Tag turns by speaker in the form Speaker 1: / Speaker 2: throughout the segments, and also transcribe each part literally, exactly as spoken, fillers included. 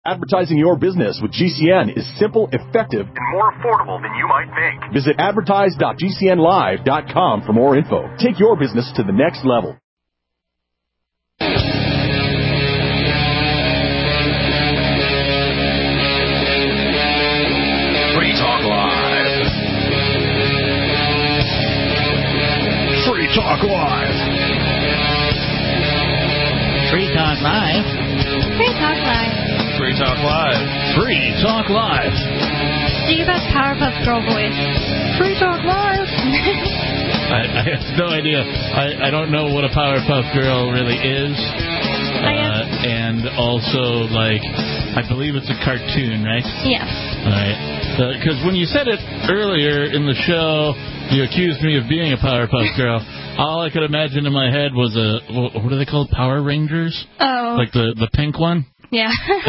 Speaker 1: Advertising your business with G C N is simple, effective, and more affordable than you might think. Visit advertise dot g c n live dot com for more info. Take your business to the next level.
Speaker 2: Free Talk Live. Free Talk Live.
Speaker 3: Free Talk Live.
Speaker 4: Free Talk Live.
Speaker 2: Free Talk Live.
Speaker 3: Free Talk Live.
Speaker 4: Do you have Powerpuff Girl voice? Free Talk Live.
Speaker 3: I, I have no idea. I, I don't know what a Powerpuff Girl really is. Uh, and also, like, I believe it's a cartoon, right?
Speaker 4: Yes.
Speaker 3: All right. Because uh, when you said it earlier in the show, you accused me of being a Powerpuff Girl. All I could imagine in my head was a, what are they called? Power Rangers?
Speaker 4: Oh.
Speaker 3: Like the, the pink one?
Speaker 4: Yeah.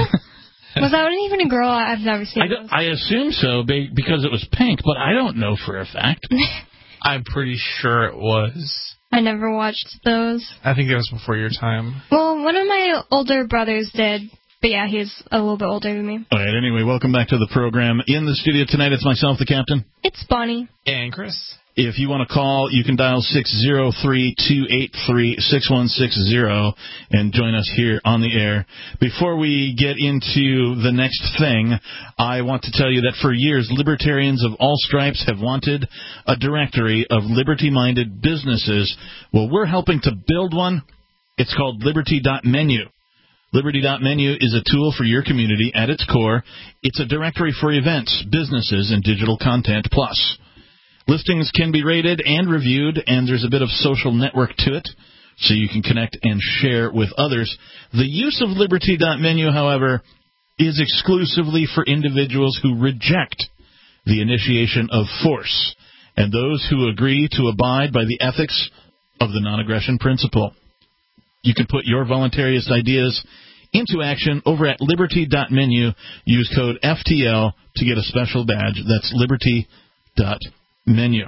Speaker 4: Was that even a girl? I've never seen it.
Speaker 3: I, I assume so because it was pink, but I don't know for a fact.
Speaker 5: I'm pretty sure it was.
Speaker 4: I never watched those.
Speaker 5: I think it was before your time.
Speaker 4: Well, one of my older brothers did, but yeah, he's a little bit older than me.
Speaker 3: All right, anyway, welcome back to the program. In the studio tonight, it's myself, the captain.
Speaker 4: It's Bonnie.
Speaker 5: And Chris.
Speaker 3: If you want to call, you can dial six zero three, two eight three, six one six zero and join us here on the air. Before we get into the next thing, I want to tell you that for years, libertarians of all stripes have wanted a directory of liberty-minded businesses. Well, we're helping to build one. It's called liberty dot menu. liberty dot menu is a tool for your community. At its core, it's a directory for events, businesses, and digital content plus. Listings can be rated and reviewed, and there's a bit of social network to it, so you can connect and share with others. The use of liberty dot menu, however, is exclusively for individuals who reject the initiation of force and those who agree to abide by the ethics of the non-aggression principle. You can put your voluntarist ideas into action over at liberty dot menu. Use code F T L to get a special badge. That's liberty dot menu.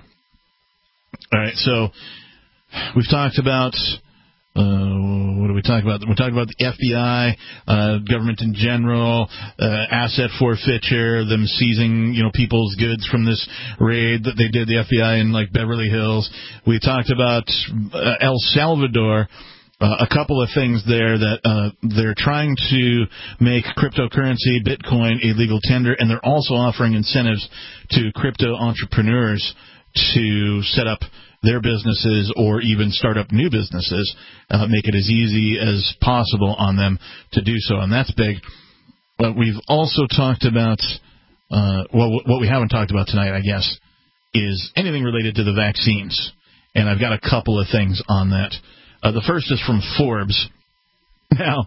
Speaker 3: All right, so we've talked about, uh, what do we talk about? We're talking about the F B I, uh, government in general, uh, asset forfeiture, them seizing, you know, people's goods from this raid that they did, the F B I in, like, Beverly Hills. We talked about uh, El Salvador. Uh, a couple of things there that uh, they're trying to make cryptocurrency, Bitcoin, a legal tender, and they're also offering incentives to crypto entrepreneurs to set up their businesses or even start up new businesses, uh, make it as easy as possible on them to do so, and that's big. But we've also talked about, uh, well, what we haven't talked about tonight, I guess, is anything related to the vaccines, and I've got a couple of things on that. Uh, the first is from Forbes. Now,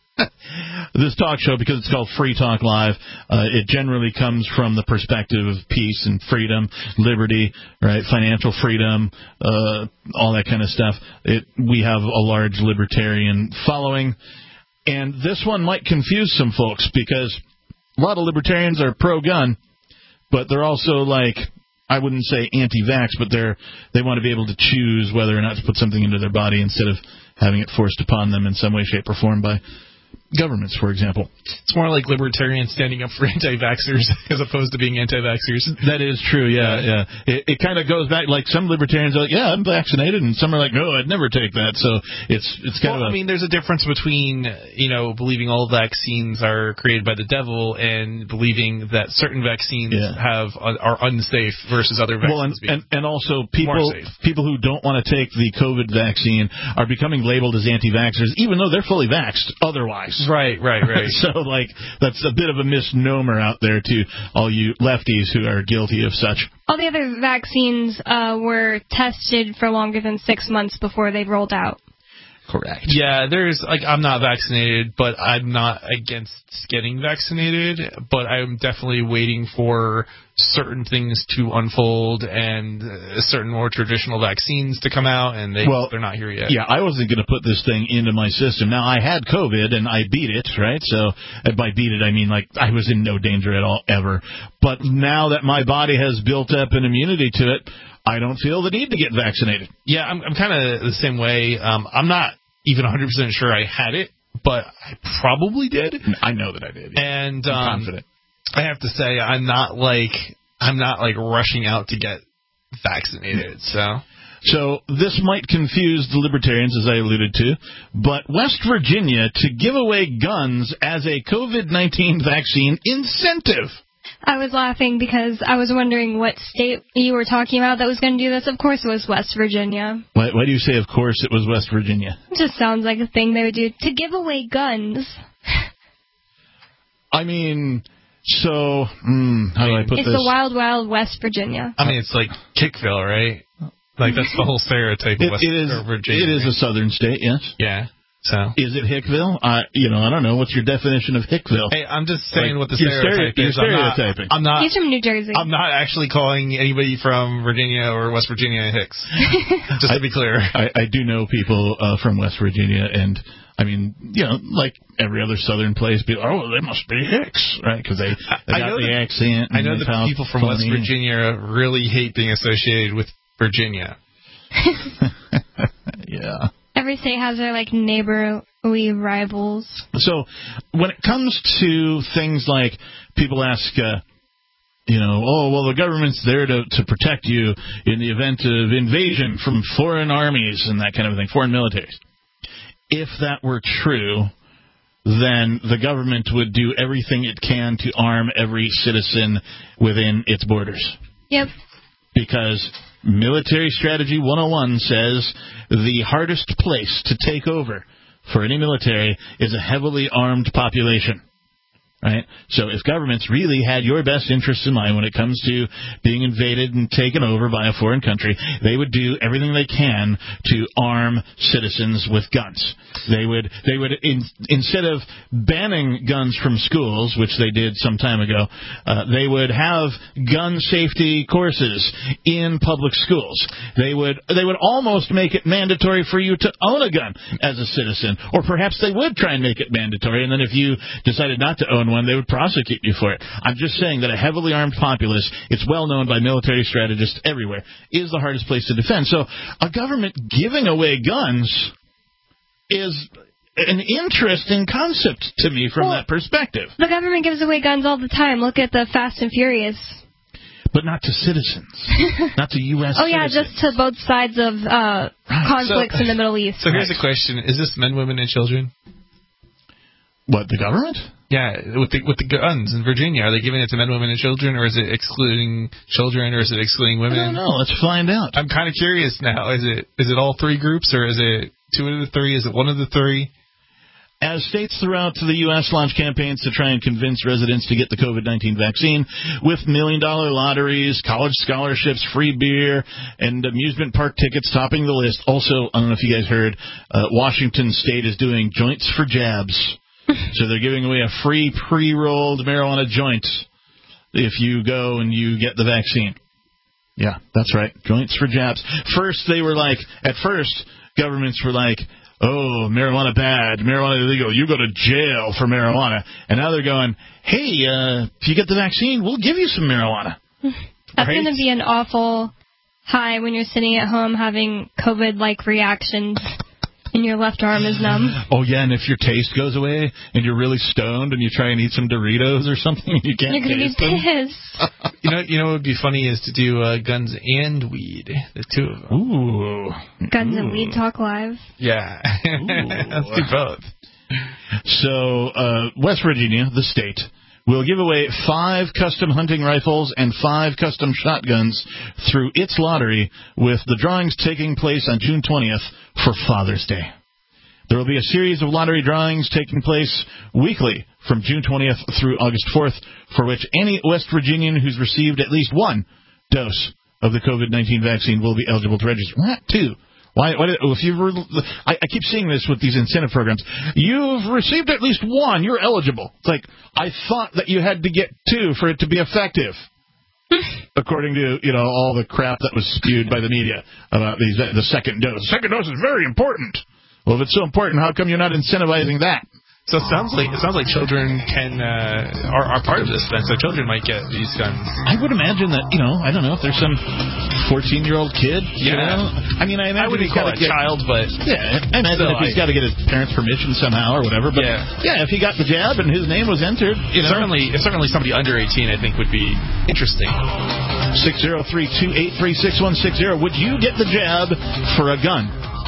Speaker 3: this talk show, because it's called Free Talk Live, uh, it generally comes from the perspective of peace and freedom, liberty, right, financial freedom, uh, all that kind of stuff. It, we have a large libertarian following, and this one might confuse some folks because a lot of libertarians are pro-gun, but they're also like, I wouldn't say anti-vax, but they're they want to be able to choose whether or not to put something into their body instead of having it forced upon them in some way, shape, or form by governments, for example.
Speaker 5: It's more like libertarians standing up for anti-vaxxers as opposed to being anti-vaxxers.
Speaker 3: That is true, yeah, yeah. It, it kind of goes back, like some libertarians are like, yeah, I'm vaccinated, and some are like, no, I'd never take that. So it's it's kind
Speaker 5: well,
Speaker 3: of a...
Speaker 5: I mean, there's a difference between, you know, believing all vaccines are created by the devil and believing that certain vaccines
Speaker 3: yeah.
Speaker 5: have are unsafe versus other vaccines.
Speaker 3: Well, and,
Speaker 5: being
Speaker 3: and, and also people people who don't want to take the COVID vaccine are becoming labeled as anti-vaxxers, even though they're fully vaxxed otherwise.
Speaker 5: Right, right, right.
Speaker 3: So, like, that's a bit of a misnomer out there to all you lefties who are guilty of such.
Speaker 4: All the other vaccines uh, were tested for longer than six months before they rolled out.
Speaker 3: Correct.
Speaker 5: Yeah, there's, like, I'm not vaccinated, but I'm not against getting vaccinated, but I'm definitely waiting for certain things to unfold and uh, certain more traditional vaccines to come out, and they,
Speaker 3: well,
Speaker 5: they're not here yet.
Speaker 3: Yeah, I wasn't going to put this thing into my system. Now, I had COVID, and I beat it, right? So, by beat it, I mean, like, I was in no danger at all, ever. But now that my body has built up an immunity to it, I don't feel the need to get vaccinated.
Speaker 5: Yeah, I'm, I'm kind of the same way. Um, I'm not even one hundred percent sure I had it, but I probably did.
Speaker 3: I know that I did. Yeah.
Speaker 5: And
Speaker 3: I'm
Speaker 5: um,
Speaker 3: confident.
Speaker 5: I have to say, I'm not like I'm not like rushing out to get vaccinated. So.
Speaker 3: So this might confuse the libertarians, as I alluded to, but West Virginia to give away guns as a COVID nineteen vaccine incentive.
Speaker 4: I was laughing because I was wondering what state you were talking about that was going to do this. Of course it was West Virginia.
Speaker 3: Why, why do you say, of course, it was West Virginia?
Speaker 4: It just sounds like a thing they would do to give away guns.
Speaker 3: I mean, so, mm, how do I put
Speaker 4: it's
Speaker 3: this?
Speaker 4: the wild, wild West Virginia.
Speaker 5: I mean, it's like Kickville, right? Like, that's the whole stereotype of
Speaker 3: It,
Speaker 5: West
Speaker 3: it is,
Speaker 5: Virginia.
Speaker 3: it is a southern state, yes.
Speaker 5: Yeah. So.
Speaker 3: Is it Hickville? I, you know, I don't know. What's your definition of Hickville?
Speaker 5: Hey, I'm just saying
Speaker 3: like,
Speaker 5: what the
Speaker 3: you're
Speaker 5: stereotype
Speaker 3: stere-
Speaker 5: is.
Speaker 3: You're stereotyping.
Speaker 5: I'm not, I'm not.
Speaker 4: He's from New Jersey.
Speaker 5: I'm not actually calling anybody from Virginia or West Virginia Hicks. Just to be clear.
Speaker 3: I, I do know people uh, from West Virginia, and I mean, you know, like every other southern place, people, oh, they must be Hicks, right? Because they, they got the
Speaker 5: that,
Speaker 3: accent.
Speaker 5: I know that people from
Speaker 3: funny.
Speaker 5: West Virginia really hate being associated with Virginia.
Speaker 3: Yeah.
Speaker 4: Every state has their, like, neighborly rivals.
Speaker 3: So when it comes to things like people ask, uh, you know, oh, well, the government's there to, to protect you in the event of invasion from foreign armies and that kind of thing, foreign militaries. If that were true, then the government would do everything it can to arm every citizen within its borders.
Speaker 4: Yep.
Speaker 3: Because Military Strategy one oh one says the hardest place to take over for any military is a heavily armed population. Right? So if governments really had your best interests in mind when it comes to being invaded and taken over by a foreign country, they would do everything they can to arm citizens with guns. They would, they would in, instead of banning guns from schools, which they did some time ago, uh, they would have gun safety courses in public schools. They would, they would almost make it mandatory for you to own a gun as a citizen, or perhaps they would try and make it mandatory, and then if you decided not to own one, they would prosecute you for it. I'm just saying that a heavily armed populace, it's well known by military strategists everywhere, is the hardest place to defend. So a government giving away guns is an interesting concept to me from
Speaker 4: well,
Speaker 3: that perspective.
Speaker 4: The government gives away guns all the time. Look at the Fast and Furious.
Speaker 3: But not to citizens. Not to U S
Speaker 4: Oh, yeah,
Speaker 3: citizens.
Speaker 4: just to both sides of uh,
Speaker 3: right.
Speaker 4: conflicts
Speaker 5: so,
Speaker 4: in the Middle East.
Speaker 5: So here's
Speaker 3: right.
Speaker 5: a question. Is this men, women, and children?
Speaker 3: What, the government?
Speaker 5: Yeah, with the with the guns in Virginia, are they giving it to men, women, and children, or is it excluding children, or is it excluding women?
Speaker 3: I don't know. Let's find out.
Speaker 5: I'm kind of curious now. Is it is it all three groups, or is it two of the three? Is it one of the three?
Speaker 3: As states throughout the U S launch campaigns to try and convince residents to get the COVID nineteen vaccine with million-dollar lotteries, college scholarships, free beer, and amusement park tickets topping the list. Also, I don't know if you guys heard, uh, Washington State is doing joints for jabs. So they're giving away a free pre-rolled marijuana joint if you go and you get the vaccine. Yeah, that's right. Joints for jabs. First, they were like, at first, governments were like, oh, marijuana bad, marijuana illegal, you go to jail for marijuana. And now they're going, hey, uh, if you get the vaccine, we'll give you some marijuana.
Speaker 4: That's
Speaker 3: right?
Speaker 4: going to be an awful high when you're sitting at home having COVID-like reactions. And your left arm is numb.
Speaker 3: Oh, yeah, and if your taste goes away and you're really stoned and you try and eat some Doritos or something and you can't
Speaker 4: You're going to
Speaker 3: taste
Speaker 4: be
Speaker 3: them.
Speaker 4: pissed.
Speaker 5: You know, you know what would be funny is to do uh, guns and weed, the two of them.
Speaker 3: Ooh.
Speaker 4: Guns
Speaker 3: Ooh.
Speaker 4: and Weed Talk Live.
Speaker 5: Yeah. Let's do both.
Speaker 3: So, uh, West Virginia, the state, will give away five custom hunting rifles and five custom shotguns through its lottery, with the drawings taking place on June twentieth for Father's Day. There will be a series of lottery drawings taking place weekly from June twentieth through August fourth, for which any West Virginian who's received at least one dose of the COVID nineteen vaccine will be eligible to register. Not two. Why? why did, if you were, I, I keep seeing this with these incentive programs. You've received at least one. You're eligible. It's like, I thought that you had to get two for it to be effective, according to, you know, all the crap that was spewed by the media about these, the second dose. The second dose is very important. Well, if it's so important, how come you're not incentivizing that?
Speaker 5: So it sounds like it sounds like children can uh, are, are part of this then. So children might get these guns.
Speaker 3: I would imagine that, you know, I don't know if there's some fourteen-year-old kid. You
Speaker 5: Yeah.
Speaker 3: know? I mean, I imagine
Speaker 5: I wouldn't
Speaker 3: he's
Speaker 5: call
Speaker 3: got
Speaker 5: it
Speaker 3: to
Speaker 5: a
Speaker 3: get,
Speaker 5: child, but
Speaker 3: yeah, I imagine
Speaker 5: still,
Speaker 3: if he's
Speaker 5: I-
Speaker 3: got to get his parents' permission somehow or whatever. But
Speaker 5: Yeah.
Speaker 3: yeah, if he got the jab and his name was entered, you know,
Speaker 5: certainly certainly somebody under eighteen I think would be interesting.
Speaker 3: six zero three, two eight three, six one six zero. Would you get the jab for a gun?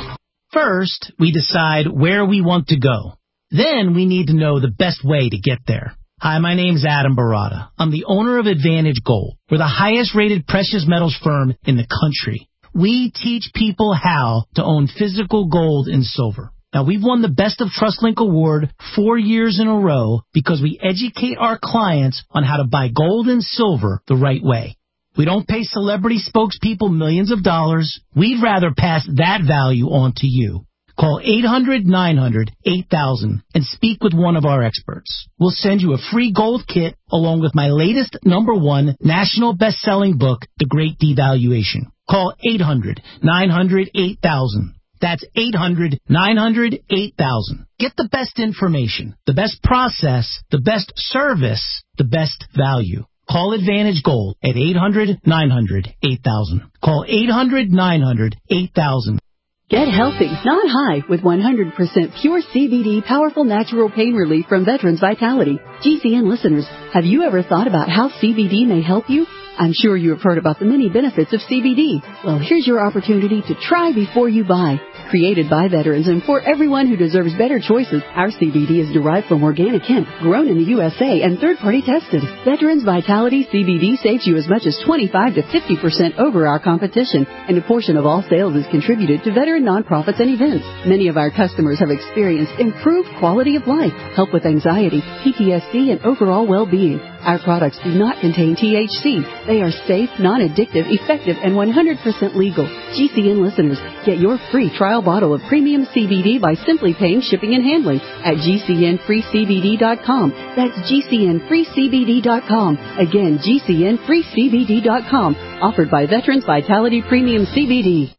Speaker 6: First, we decide where we want to go. Then we need to know the best way to get there. Hi, my name's Adam Barata. I'm the owner of Advantage Gold. We're the highest-rated precious metals firm in the country. We teach people how to own physical gold and silver. Now, we've won the Best of TrustLink Award four years in a row because we educate our clients on how to buy gold and silver the right way. We don't pay celebrity spokespeople millions of dollars. We'd rather pass that value on to you. Call eight hundred, nine hundred, eight thousand and speak with one of our experts. We'll send you a free gold kit along with my latest number one national best-selling book, The Great Devaluation. Call eight hundred, nine hundred, eight thousand. That's eight hundred, nine hundred, eight thousand. Get the best information, the best process, the best service, the best value. Call Advantage Gold at eight hundred, nine hundred, eight thousand. Call eight hundred, nine hundred, eight thousand.
Speaker 7: Get healthy, not high, with one hundred percent pure C B D powerful natural pain relief from Veterans Vitality. G C N listeners, have you ever thought about how C B D may help you? I'm sure you have heard about the many benefits of C B D. Well, here's your opportunity to try before you buy. Created by veterans and for everyone who deserves better choices, our C B D is derived from organic hemp, grown in the U S A, and third-party tested. Veterans Vitality C B D saves you as much as twenty-five to fifty percent over our competition, and a portion of all sales is contributed to veteran nonprofits and events. Many of our customers have experienced improved quality of life, help with anxiety, P T S D, and overall well-being. Our products do not contain T H C. They are safe, non-addictive, effective, and one hundred percent legal. G C N listeners, get your free trial bottle of premium C B D by simply paying shipping and handling at G C N free C B D dot com. That's G C N free C B D dot com. Again, G C N free C B D dot com. Offered by Veterans Vitality Premium C B D.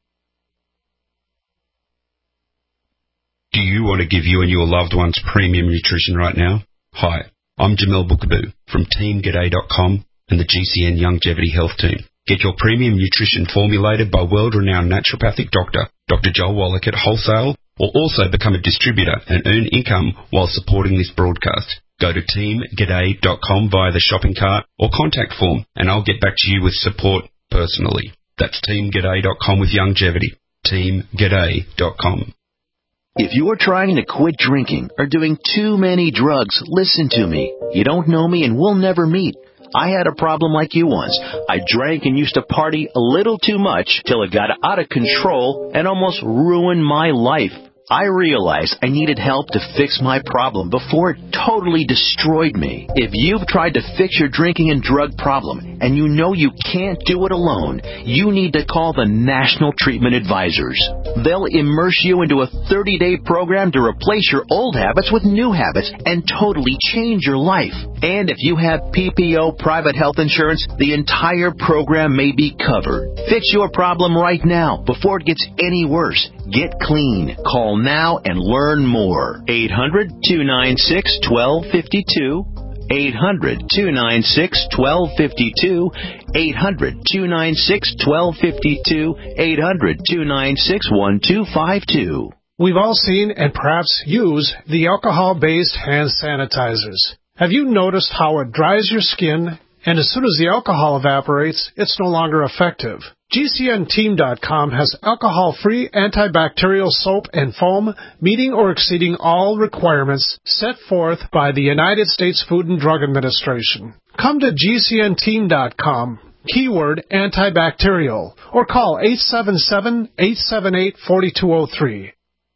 Speaker 8: Do you want to give you and your loved ones premium nutrition right now? Hi, I'm Jamel Bookaboo from team g'day dot com and the G C N Longevity Health Team. Get your premium nutrition formulated by world-renowned naturopathic doctor, Doctor Joel Wallach at wholesale, or also become a distributor and earn income while supporting this broadcast. Go to team g'day dot com via the shopping cart or contact form, and I'll get back to you with support personally. That's team g'day dot com with longevity. team g'day dot com.
Speaker 9: If you're trying to quit drinking or doing too many drugs, listen to me. You don't know me and we'll never meet. I had a problem like you once. I drank and used to party a little too much till it got out of control and almost ruined my life. I realized I needed help to fix my problem before it totally destroyed me. If you've tried to fix your drinking and drug problem and you know you can't do it alone, you need to call the National Treatment Advisors. They'll immerse you into a thirty-day program to replace your old habits with new habits and totally change your life. And if you have P P O private health insurance, the entire program may be covered. Fix your problem right now before it gets any worse. Get clean. Call now and learn more. eight hundred, two nine six, one two five two. eight hundred, two nine six, one two five two. eight hundred, two nine six, one two five two. eight hundred, two nine six, one two five two.
Speaker 10: We've all seen and perhaps use the alcohol-based hand sanitizers. Have you noticed how it dries your skin, and as soon as the alcohol evaporates, it's no longer effective? G C N team dot com has alcohol-free antibacterial soap and foam meeting or exceeding all requirements set forth by the United States Food and Drug Administration. Come to G C N team dot com, keyword antibacterial, or call eight seven seven, eight seven eight, four two zero three.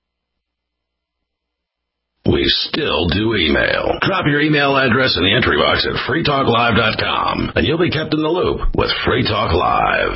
Speaker 2: We still do email. Drop your email address in the entry box at free talk live dot com, and you'll be kept in the loop with Free Talk Live.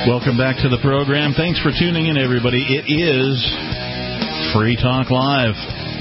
Speaker 3: Welcome back to the program. Thanks for tuning in, everybody. It is Free Talk Live.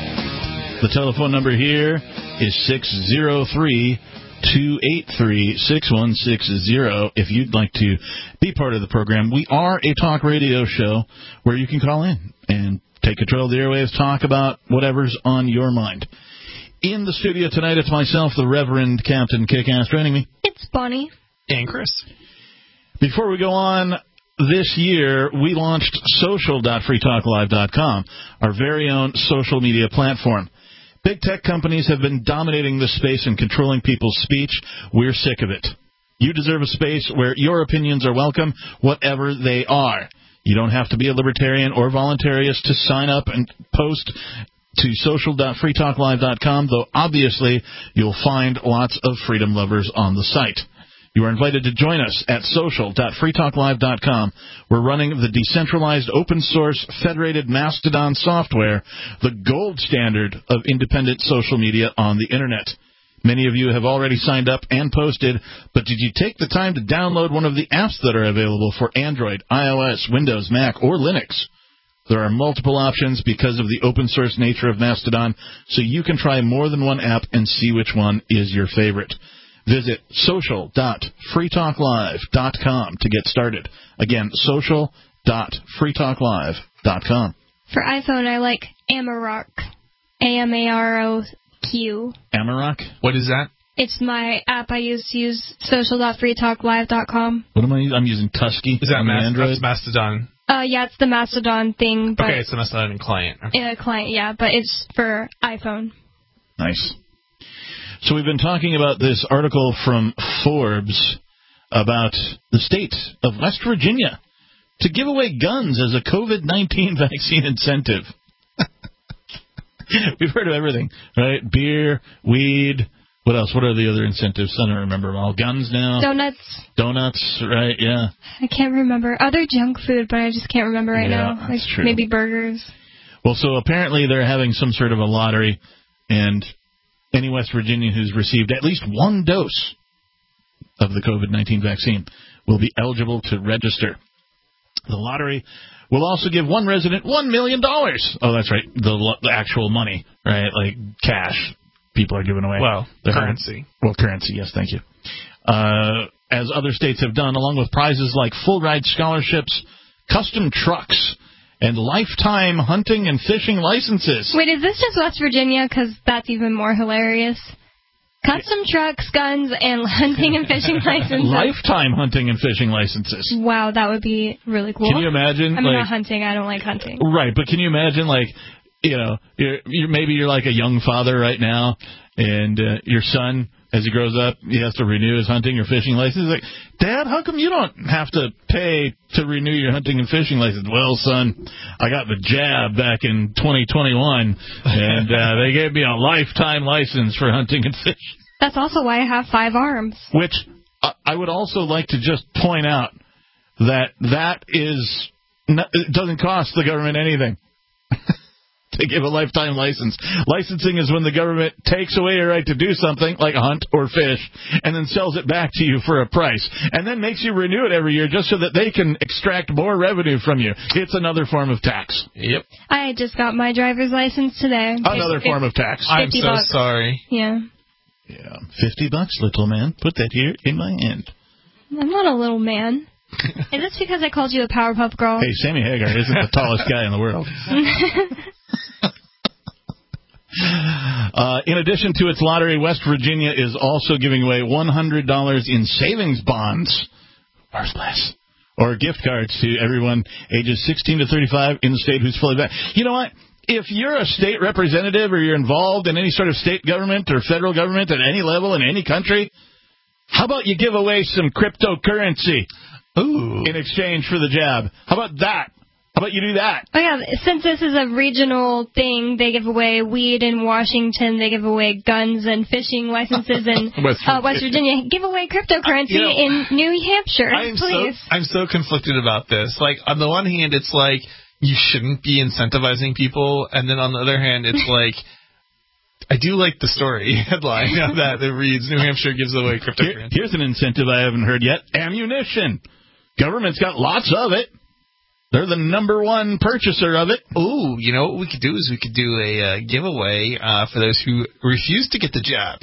Speaker 3: The telephone number here is six oh three, two eight three, six one six zero. If you'd like to be part of the program, we are a talk radio show where you can call in and take control of the airwaves, talk about whatever's on your mind. In the studio tonight, it's myself, the Reverend Captain Kickass. Joining me,
Speaker 4: it's Bonnie.
Speaker 5: And Chris.
Speaker 3: Before we go on, this year we launched social dot free talk live dot com, our very own social media platform. Big tech companies have been dominating this space and controlling people's speech. We're sick of it. You deserve a space where your opinions are welcome, whatever they are. You don't have to be a libertarian or voluntarist to sign up and post to social dot free talk live dot com, though obviously you'll find lots of freedom lovers on the site. You are invited to join us at social dot free talk live dot com. We're running the decentralized, open-source, federated Mastodon software, the gold standard of independent social media on the Internet. Many of you have already signed up and posted, but did you take the time to download one of the apps that are available for Android, iOS, Windows, Mac, or Linux? There are multiple options because of the open-source nature of Mastodon, so you can try more than one app and see which one is your favorite. Visit social dot free talk live dot com to get started. Again, social dot free talk live dot com.
Speaker 4: For iPhone, I like Amarok. A M A R O Q.
Speaker 3: Amarok?
Speaker 5: What is that?
Speaker 4: It's my app I use to use social dot free talk live dot com.
Speaker 3: What am I using? I'm using Tusky.
Speaker 5: Is that
Speaker 3: on
Speaker 5: Mas-
Speaker 3: Android?
Speaker 5: That's Mastodon?
Speaker 4: Uh, yeah, it's the Mastodon thing. But
Speaker 5: okay, it's the Mastodon client. Okay.
Speaker 4: Yeah, client, yeah, but it's for iPhone.
Speaker 3: Nice. So we've been talking about this article from Forbes about the state of West Virginia to give away guns as a COVID nineteen vaccine incentive. We've heard of everything, right? Beer, weed. What else? What are the other incentives? I don't remember them all. Guns now.
Speaker 4: Donuts.
Speaker 3: Donuts, right, yeah.
Speaker 4: I can't remember. Other junk food, but I just can't remember right
Speaker 3: yeah,
Speaker 4: now. Like
Speaker 3: that's true.
Speaker 4: Maybe burgers.
Speaker 3: Well, so apparently they're having some sort of a lottery, and any West Virginian who's received at least one dose of the COVID nineteen vaccine will be eligible to register. The lottery will also give one resident one million dollars. Oh, that's right, the, the actual money, right, like cash people are giving away.
Speaker 5: Well,
Speaker 3: the
Speaker 5: currency.
Speaker 3: Well, currency, yes, thank you. Uh, as other states have done, along with prizes like full-ride scholarships, custom trucks, and lifetime hunting and fishing licenses.
Speaker 4: Wait, is this just West Virginia? Because that's even more hilarious. Custom trucks, guns, and hunting and fishing licenses.
Speaker 3: Lifetime hunting and fishing licenses.
Speaker 4: Wow, that would be really cool.
Speaker 3: Can you imagine?
Speaker 4: I'm
Speaker 3: like,
Speaker 4: not hunting. I don't like hunting.
Speaker 3: Right, but can you imagine, like, you know, you're, you're maybe you're like a young father right now, and uh, your son, as he grows up, he has to renew his hunting or fishing license. He's like, Dad, how come you don't have to pay to renew your hunting and fishing license? Well, son, I got the jab back in twenty twenty-one, and uh, they gave me a lifetime license for hunting and fishing.
Speaker 4: That's also why I have five arms.
Speaker 3: Which uh, I would also like to just point out that that is, not, it doesn't cost the government anything. They give a lifetime license. Licensing is when the government takes away your right to do something, like hunt or fish, and then sells it back to you for a price, and then makes you renew it every year just so that they can extract more revenue from you. It's another form of tax.
Speaker 5: Yep.
Speaker 4: I just got my driver's license today.
Speaker 3: Another
Speaker 4: it's,
Speaker 3: form
Speaker 4: it's
Speaker 3: of tax.
Speaker 5: I'm so
Speaker 4: bucks.
Speaker 5: sorry.
Speaker 4: Yeah.
Speaker 3: Yeah. Fifty bucks, little man. Put that here in my hand.
Speaker 4: I'm not a little man. Is this because I called you a Powerpuff Girl?
Speaker 3: Hey, Sammy Hagar isn't the tallest guy in the world. Uh, in addition to its lottery, West Virginia is also giving away one hundred dollars in savings bonds, worthless, or gift cards to everyone ages sixteen to thirty-five in the state who's fully vaccinated. You know what? If you're a state representative or you're involved in any sort of state government or federal government at any level in any country, how about you give away some cryptocurrency Ooh. in exchange for the jab? How about that? How about you do that?
Speaker 4: Oh, yeah. Since this is a regional thing, they give away weed in Washington. They give away guns and fishing licenses in West, uh, West Virginia. Give away cryptocurrency uh, you know, in New Hampshire,
Speaker 5: I'm
Speaker 4: please.
Speaker 5: So, I'm so conflicted about this. Like, on the one hand, it's like you shouldn't be incentivizing people. And then on the other hand, it's like, I do like the story headline that it reads, New Hampshire gives away cryptocurrency.
Speaker 3: Here, here's an incentive I haven't heard yet. Ammunition. Government's got lots of it. They're the number one purchaser of it.
Speaker 5: Ooh, you know what we could do is we could do a uh, giveaway uh, for those who refuse to get the jab.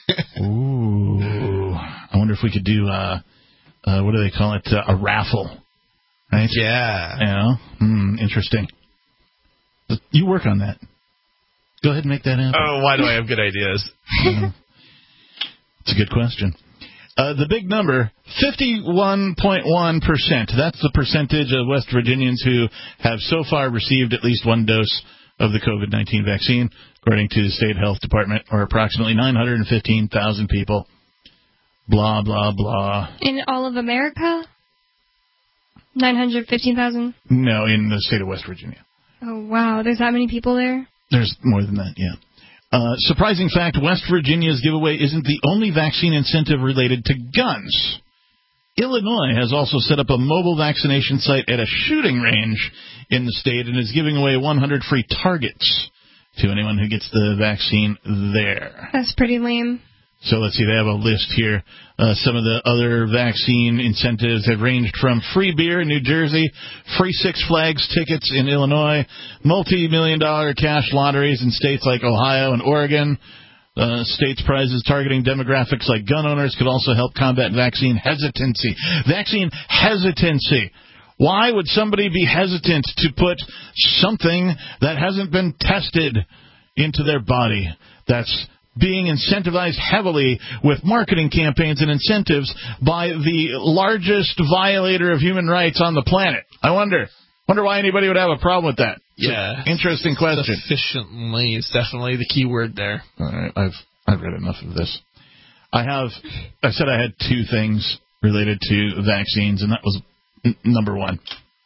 Speaker 3: Ooh. I wonder if we could do, uh, uh, what do they call it, uh, a raffle. Right?
Speaker 5: Yeah.
Speaker 3: Yeah. Hmm, interesting. You work on that. Go ahead and make that happen.
Speaker 5: Oh, why do I have good ideas?
Speaker 3: Yeah. It's a good question. Uh, the big number, fifty-one point one percent. That's the percentage of West Virginians who have so far received at least one dose of the COVID nineteen vaccine, according to the State Health Department, or approximately nine hundred fifteen thousand people. Blah, blah, blah.
Speaker 4: In all of America? nine hundred fifteen thousand?
Speaker 3: No, in the state of West Virginia.
Speaker 4: Oh, wow. There's that many people there?
Speaker 3: There's more than that, yeah. Uh, surprising fact, West Virginia's giveaway isn't the only vaccine incentive related to guns. Illinois has also set up a mobile vaccination site at a shooting range in the state and is giving away one hundred free targets to anyone who gets the vaccine there.
Speaker 4: That's pretty lame.
Speaker 3: So let's see, they have a list here. Uh, some of the other vaccine incentives have ranged from free beer in New Jersey, free Six Flags tickets in Illinois, multi-million dollar cash lotteries in states like Ohio and Oregon. Uh, states' prizes targeting demographics like gun owners could also help combat vaccine hesitancy. Vaccine hesitancy. Why would somebody be hesitant to put something that hasn't been tested into their body? That's being incentivized heavily with marketing campaigns and incentives by the largest violator of human rights on the planet. I wonder. Wonder why anybody would have a problem with that. It's
Speaker 5: yeah.
Speaker 3: Interesting question.
Speaker 5: Sufficiently is definitely the key word there.
Speaker 3: All right. I've I've read enough of this. I have. I said I had two things related to vaccines, and that was n- number one.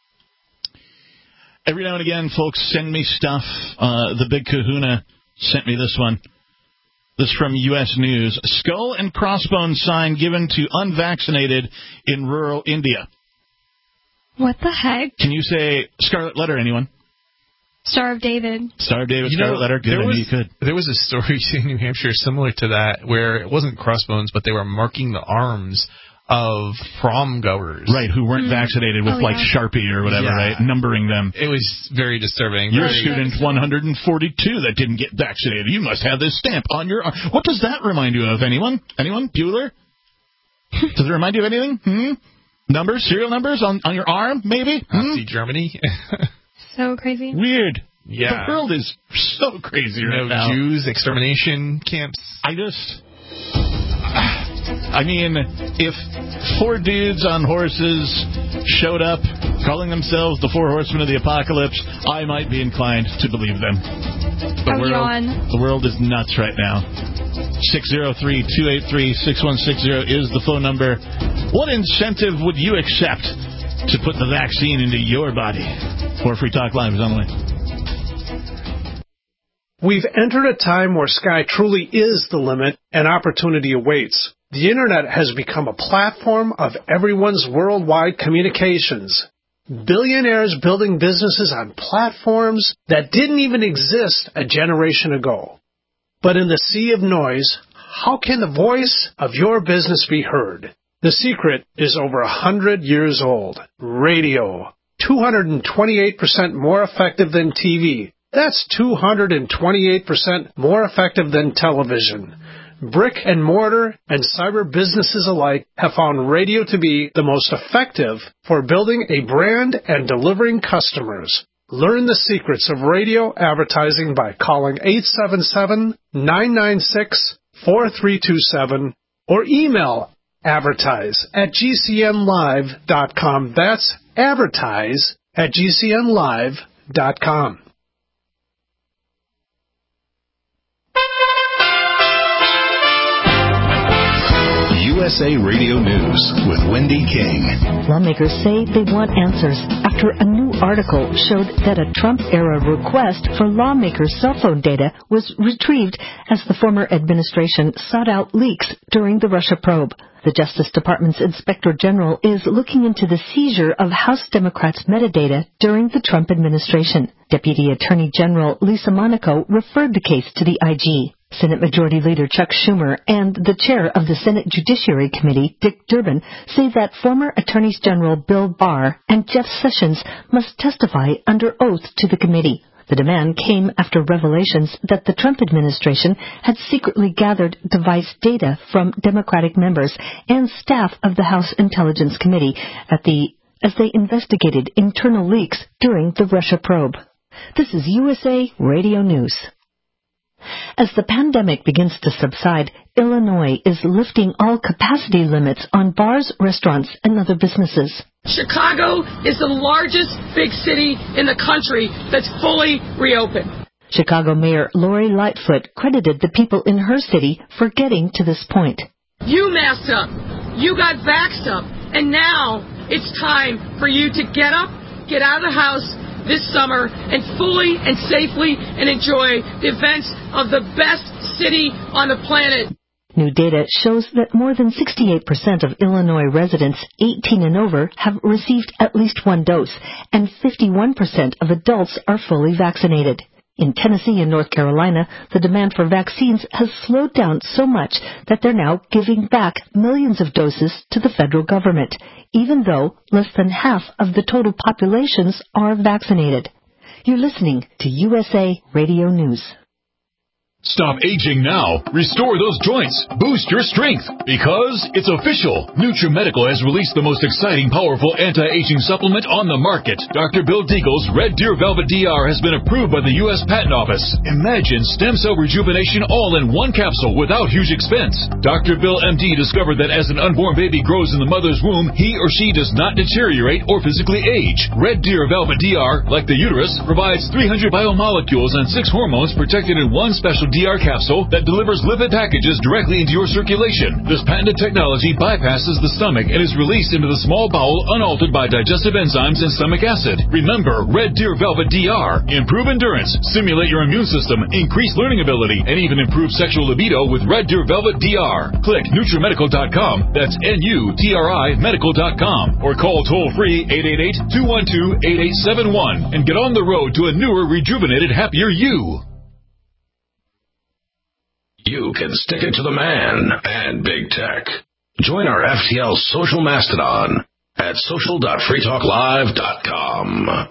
Speaker 3: Every now and again, folks send me stuff. Uh, the Big Kahuna sent me this one. This is from U S News. Skull and crossbones sign given to unvaccinated in rural India.
Speaker 4: What the heck?
Speaker 3: Can you say Scarlet Letter, anyone?
Speaker 4: Star of David.
Speaker 3: Star of David,
Speaker 5: you
Speaker 3: Scarlet
Speaker 5: know,
Speaker 3: Letter. Good,
Speaker 5: there
Speaker 3: I
Speaker 5: was,
Speaker 3: knew you could.
Speaker 5: There was a story in New Hampshire similar to that where it wasn't crossbones, but they were marking the arms of prom goers.
Speaker 3: Right, who weren't mm. vaccinated with, oh, like, yeah. Sharpie or whatever, yeah. right? Numbering them.
Speaker 5: It was very disturbing.
Speaker 3: You're
Speaker 5: very
Speaker 3: student one hundred forty-two that didn't get vaccinated. You must have this stamp on your arm. What does that remind you of? Anyone? Anyone? Bueller? Does it remind you of anything? Hmm? Numbers? Serial numbers on, on your arm, maybe?
Speaker 5: Nazi
Speaker 3: hmm?
Speaker 5: Germany.
Speaker 4: So crazy.
Speaker 3: Weird.
Speaker 5: Yeah.
Speaker 3: The world is so crazy right
Speaker 5: no
Speaker 3: now.
Speaker 5: Jews, extermination camps.
Speaker 3: I just... I mean, if four dudes on horses showed up calling themselves the Four Horsemen of the Apocalypse, I might be inclined to believe them. The,
Speaker 4: oh,
Speaker 3: world,
Speaker 4: yawn.
Speaker 3: the world is nuts right now. six oh three, two eight three, six one six zero is the phone number. What incentive would you accept to put the vaccine into your body? Or Free Talk Live is on the way.
Speaker 10: We've entered a time where sky truly is the limit and opportunity awaits. The Internet has become a platform of everyone's worldwide communications. Billionaires building businesses on platforms that didn't even exist a generation ago. But in the sea of noise, how can the voice of your business be heard? The secret is over a hundred years old. Radio. two hundred twenty-eight percent more effective than T V. That's two hundred twenty-eight percent more effective than television. Brick and mortar and cyber businesses alike have found radio to be the most effective for building a brand and delivering customers. Learn the secrets of radio advertising by calling eight seven seven, nine nine six, four three two seven or email advertise at g c n live dot com. That's advertise at g c n live dot com.
Speaker 1: U S A Radio News with Wendy King.
Speaker 11: Lawmakers say they want answers after a new article showed that a Trump-era request for lawmakers' cell phone data was retrieved as the former administration sought out leaks during the Russia probe. The Justice Department's Inspector General is looking into the seizure of House Democrats' metadata during the Trump administration. Deputy Attorney General Lisa Monaco referred the case to the I G. Senate Majority Leader Chuck Schumer and the chair of the Senate Judiciary Committee, Dick Durbin, say that former Attorneys General Bill Barr and Jeff Sessions must testify under oath to the committee. The demand came after revelations that the Trump administration had secretly gathered device data from Democratic members and staff of the House Intelligence Committee at the, as they investigated internal leaks during the Russia probe. This is U S A Radio News. As the pandemic begins to subside, Illinois is lifting all capacity limits on bars, restaurants, and other businesses.
Speaker 12: Chicago is the largest big city in the country that's fully reopened.
Speaker 11: Chicago Mayor Lori Lightfoot credited the people in her city for getting to this point.
Speaker 12: You masked up. You got vaxxed up. And now it's time for you to get up, get out of the house this summer and fully and safely and enjoy the events of the best city on the planet.
Speaker 11: New data shows that more than sixty-eight percent of Illinois residents eighteen and over have received at least one dose, and fifty-one percent of adults are fully vaccinated. In Tennessee and North Carolina, the demand for vaccines has slowed down so much that they're now giving back millions of doses to the federal government, even though less than half of the total populations are vaccinated. You're listening to U S A Radio News.
Speaker 1: Stop aging now. Restore those joints. Boost your strength. Because it's official. NutriMedical has released the most exciting, powerful anti-aging supplement on the market. Doctor Bill Deagle's Red Deer Velvet D R has been approved by the U S Patent Office. Imagine stem cell rejuvenation all in one capsule without huge expense. Doctor Bill M D discovered that as an unborn baby grows in the mother's womb, he or she does not deteriorate or physically age. Red Deer Velvet D R, like the uterus, provides three hundred biomolecules and six hormones protected in one special D R capsule that delivers lipid packages directly into your circulation. This patented technology bypasses the stomach and is released into the small bowel unaltered by digestive enzymes and stomach acid. Remember, Red Deer Velvet D R. Improve endurance, stimulate your immune system, increase learning ability, and even improve sexual libido with Red Deer Velvet D R. Click NutriMedical dot com, that's N U T R I medical dot com, or call toll-free eight eight eight, two one two, eight eight seven one and get on the road to a newer, rejuvenated, happier you.
Speaker 2: You can stick it to the man and big tech. Join our F T L social mastodon at social dot free talk live dot com.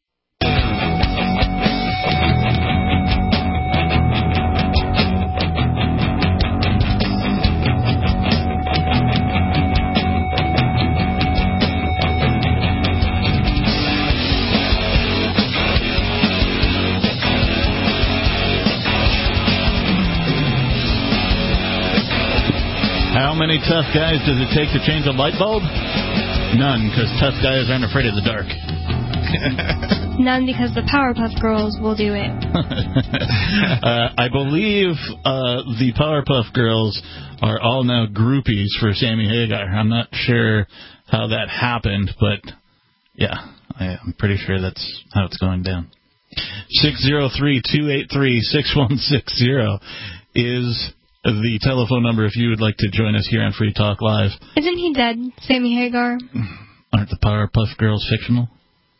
Speaker 3: How many tough guys does it take to change a light bulb? None, because tough guys aren't afraid of the dark.
Speaker 4: None, because the Powerpuff Girls will do it.
Speaker 3: uh, I believe uh, the Powerpuff Girls are all now groupies for Sammy Hagar. I'm not sure how that happened, but yeah, I'm pretty sure that's how it's going down. six oh three, two eight three, six one six zero is the telephone number if you would like to join us here on Free Talk Live.
Speaker 4: Isn't he dead, Sammy Hagar?
Speaker 3: Aren't the Powerpuff Girls fictional?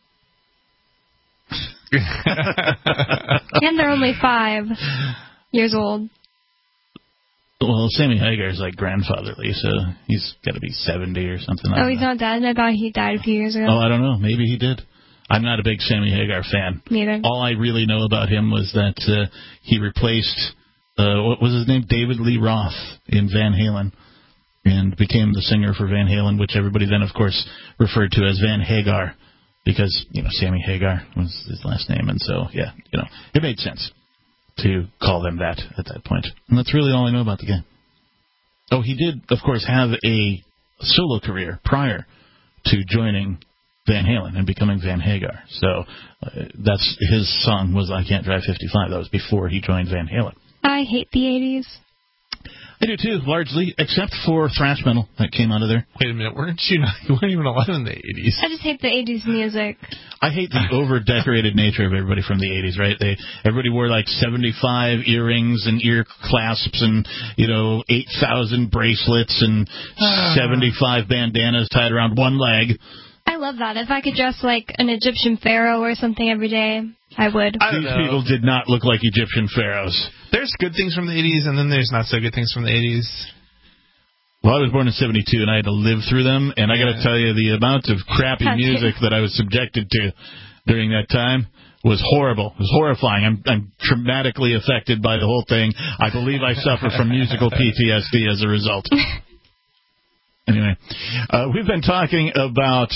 Speaker 4: And they're only five years old.
Speaker 3: Well, Sammy Hagar's like grandfatherly, so he's got to be seventy or something like that.
Speaker 4: Oh, he's not dead? I thought he died a few years ago.
Speaker 3: Oh, I don't know. Maybe he did. I'm not a big Sammy Hagar fan.
Speaker 4: Neither.
Speaker 3: All I really know about him was that uh, he replaced... Uh, what was his name? David Lee Roth in Van Halen, and became the singer for Van Halen, which everybody then, of course, referred to as Van Hagar, because, you know, Sammy Hagar was his last name, and so, yeah, you know, it made sense to call them that at that point. And that's really all I know about the guy. Oh, he did, of course, have a solo career prior to joining Van Halen and becoming Van Hagar. So uh, that's his song was I Can't Drive fifty-five. That was before he joined Van Halen.
Speaker 4: I hate the eighties.
Speaker 3: I do too, largely, except for thrash metal that came out of there.
Speaker 5: Wait a minute, weren't you not, you weren't even alive in the eighties?
Speaker 4: I just hate the eighties music.
Speaker 3: I hate the over-decorated nature of everybody from the eighties, right? They everybody wore like seventy-five earrings and ear clasps and, you know, eight thousand bracelets and seventy-five bandanas tied around one leg.
Speaker 4: I love that. If I could dress like an Egyptian pharaoh or something every day, I would.
Speaker 3: I These know. people did not look like Egyptian pharaohs.
Speaker 5: There's good things from the eighties, and then there's not so good things from the eighties.
Speaker 3: Well, I was born in seventy-two, and I had to live through them, and I got to tell you, the amount of crappy music that I was subjected to during that time was horrible. It was horrifying. I'm, I'm traumatically affected by the whole thing. I believe I suffer from musical P T S D as a result. Anyway, uh, we've been talking about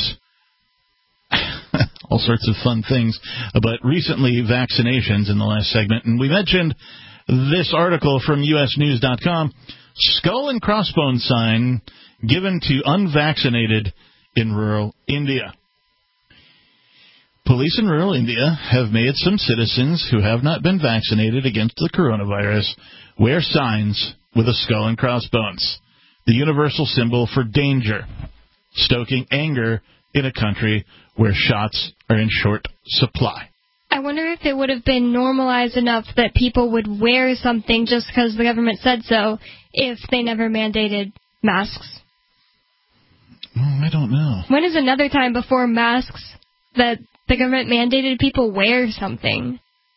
Speaker 3: all sorts of fun things, but recently vaccinations in the last segment, and we mentioned this article from U S News dot com, skull and crossbone sign given to unvaccinated in rural India. Police in rural India have made some citizens who have not been vaccinated against the coronavirus wear signs with a skull and crossbones, the universal symbol for danger, stoking anger in a country where shots are in short supply.
Speaker 4: I wonder if it would have been normalized enough that people would wear something just because the government said so if they never mandated masks.
Speaker 3: Well, I don't know.
Speaker 4: When is another time before masks that the government mandated people wear something?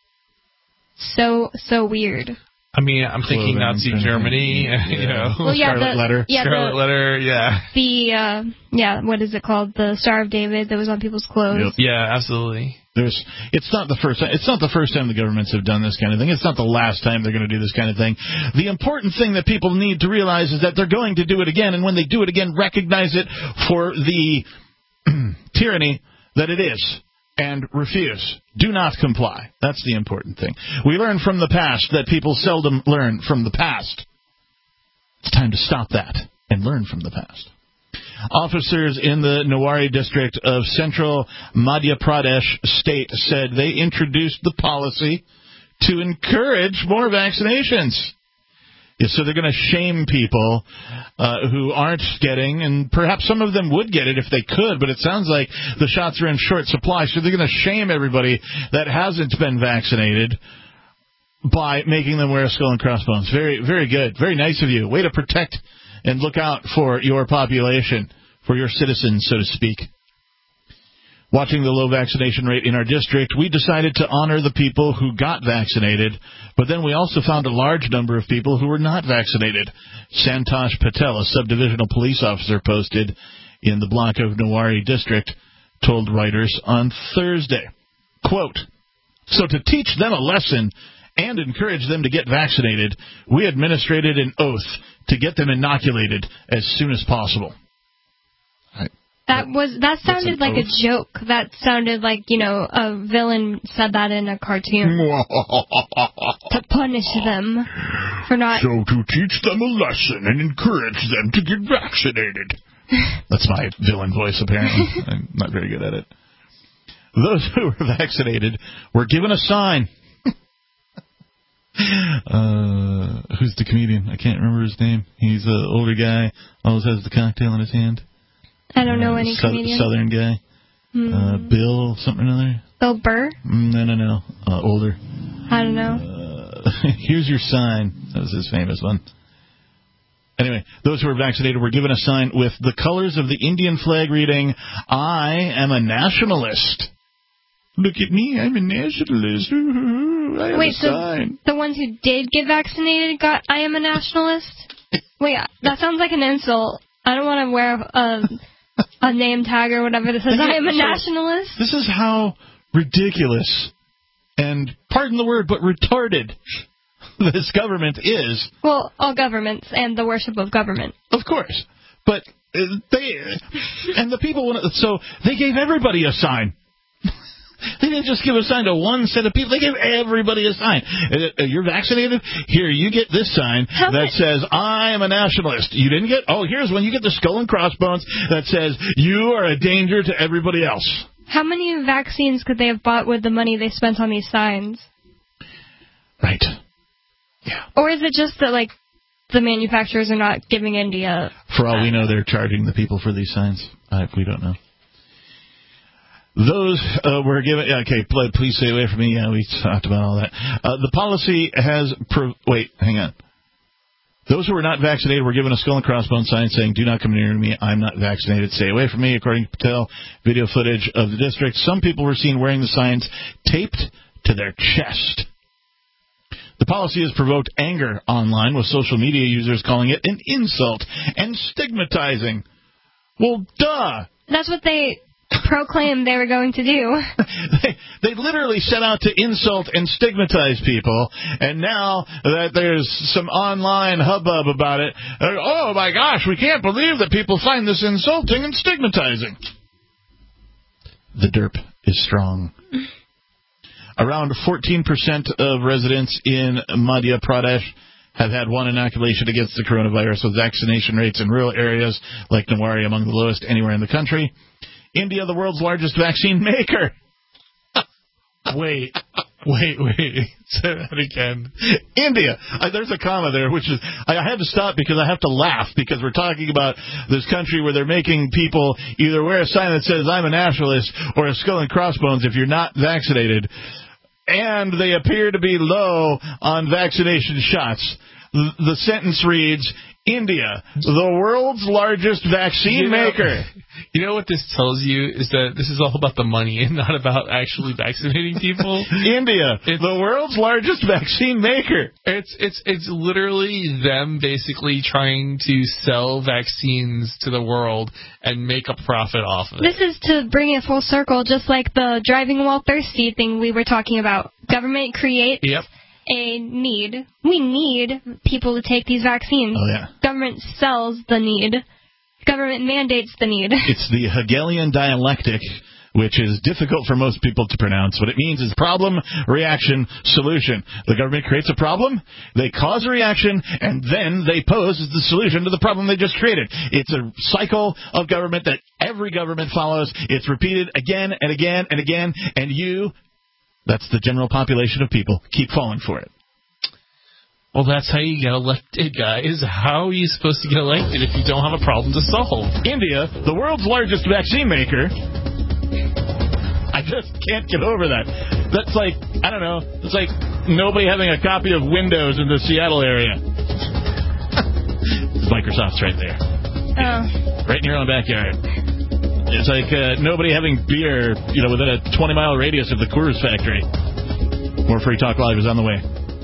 Speaker 4: So, so weird.
Speaker 5: I mean, I'm thinking Nazi Germany, yeah. you know.
Speaker 4: Well, yeah,
Speaker 5: Scarlet
Speaker 4: the,
Speaker 5: Letter.
Speaker 4: Yeah,
Speaker 5: Scarlet
Speaker 4: the,
Speaker 5: Letter, yeah.
Speaker 4: The, uh, yeah, what is it called? The Star of David that was on people's clothes.
Speaker 5: Yep. Yeah, absolutely.
Speaker 3: There's, it's not the first time. It's not the first time the governments have done this kind of thing. It's not the last time they're going to do this kind of thing. The important thing that people need to realize is that they're going to do it again, and when they do it again, recognize it for the tyranny that it is. And refuse. Do not comply. That's the important thing. We learn from the past that people seldom learn from the past. It's time to stop that and learn from the past. Officers in the Nawari district of central Madhya Pradesh state said they introduced the policy to encourage more vaccinations. Yeah, so they're going to shame people uh, who aren't getting, and perhaps some of them would get it if they could, but it sounds like the shots are in short supply, so they're going to shame everybody that hasn't been vaccinated by making them wear skull and crossbones. Very, very good. Very nice of you. Way to protect and look out for your population, for your citizens, so to speak. Watching the low vaccination rate in our district, we decided to honor the people who got vaccinated, but then we also found a large number of people who were not vaccinated. Santosh Patel, a subdivisional police officer posted in the block of Nawari district, told writers on Thursday. Quote, so to teach them a lesson and encourage them to get vaccinated, we administered an oath to get them inoculated as soon as possible.
Speaker 4: That was that sounded like oath? a joke. That sounded like, you know, a villain said that in a cartoon. To punish them for not...
Speaker 1: So to teach them a lesson and encourage them to get vaccinated.
Speaker 3: That's my villain voice, apparently. I'm not very good at it. Those who were vaccinated were given a sign. uh, who's the comedian? I can't remember his name. He's an older guy, always has the cocktail in his hand.
Speaker 4: I don't know uh, any
Speaker 3: so-
Speaker 4: comedian.
Speaker 3: Southern guy.
Speaker 4: Hmm.
Speaker 3: Uh, Bill something or another.
Speaker 4: Bill Burr?
Speaker 3: No, no, no. Uh, older.
Speaker 4: I don't know.
Speaker 3: Uh, here's your sign. That was his famous one. Anyway, those who were vaccinated were given a sign with the colors of the Indian flag reading, I am a nationalist. Look at me, I'm a nationalist. I have
Speaker 4: Wait,
Speaker 3: a
Speaker 4: so
Speaker 3: sign.
Speaker 4: The ones who did get vaccinated got, I am a nationalist? Wait, that sounds like an insult. I don't want to wear a, a name tag or whatever that says I am a so, nationalist.
Speaker 3: This is how ridiculous and, pardon the word, but retarded this government is.
Speaker 4: Well, all governments and the worship of government.
Speaker 3: Of course. But uh, they, and the people, so they gave everybody a sign. They didn't just give a sign to one set of people. They gave everybody a sign. Uh, you're vaccinated? Here, you get this sign How that many? says, I am a nationalist. You didn't get? Oh, here's one. You get the skull and crossbones that says, you are a danger to everybody else.
Speaker 4: How many vaccines could they have bought with the money they spent on these signs?
Speaker 3: Right. Yeah.
Speaker 4: Or is it just that, like, the manufacturers are not giving India...
Speaker 3: For all we know, they're charging the people for these signs. Uh, we don't know. Those uh, were given... Okay, please stay away from me. Yeah, we talked about all that. Uh, the policy has... Pro- wait, hang on. Those who were not vaccinated were given a skull and crossbones sign saying, do not come near me, I'm not vaccinated, stay away from me. According to Patel, video footage of the district, some people were seen wearing the signs taped to their chest. The policy has provoked anger online, with social media users calling it an insult and stigmatizing. Well, duh.
Speaker 4: That's what they proclaimed they were going to do.
Speaker 3: they, they literally set out to insult and stigmatize people, and now that there's some online hubbub about it, oh my gosh, we can't believe that people find this insulting and stigmatizing. The derp is strong. Around fourteen percent of residents in Madhya Pradesh have had one inoculation against the coronavirus, with vaccination rates in rural areas like Nawari among the lowest anywhere in the country. India, the world's largest vaccine maker.
Speaker 5: Wait, wait, wait. Say that again.
Speaker 3: India. Uh, there's a comma there, which is, I, I had to stop because I have to laugh, because we're talking about this country where they're making people either wear a sign that says, I'm a nationalist, or a skull and crossbones if you're not vaccinated. And they appear to be low on vaccination shots. The sentence reads, India, the world's largest vaccine
Speaker 5: you know,
Speaker 3: maker.
Speaker 5: You know what this tells you is that this is all about the money and not about actually vaccinating people.
Speaker 3: India, it's, the world's largest vaccine maker.
Speaker 5: It's it's it's literally them basically trying to sell vaccines to the world and make a profit off of it.
Speaker 4: This is to bring it full circle, just like the driving while thirsty thing we were talking about. Government creates
Speaker 5: Yep.
Speaker 4: a need. We need people to take these vaccines.
Speaker 3: Oh, yeah.
Speaker 4: Government sells the need. Government mandates the need.
Speaker 3: It's the Hegelian dialectic, which is difficult for most people to pronounce. What it means is problem, reaction, solution. The government creates a problem, they cause a reaction, and then they pose as the solution to the problem they just created. It's a cycle of government that every government follows. It's repeated again and again and again, and you... That's the general population of people. Keep falling for it.
Speaker 5: Well, that's how you get elected, guys. How are you supposed to get elected if you don't have a problem to solve?
Speaker 3: India, the world's largest vaccine maker. I just can't get over that. That's like, I don't know, it's like nobody having a copy of Windows in the Seattle area. Microsoft's right there.
Speaker 4: Oh.
Speaker 3: Right in your own backyard. It's like uh, nobody having beer, you know, within a twenty-mile radius of the Coors factory. More Free Talk Live is on the way.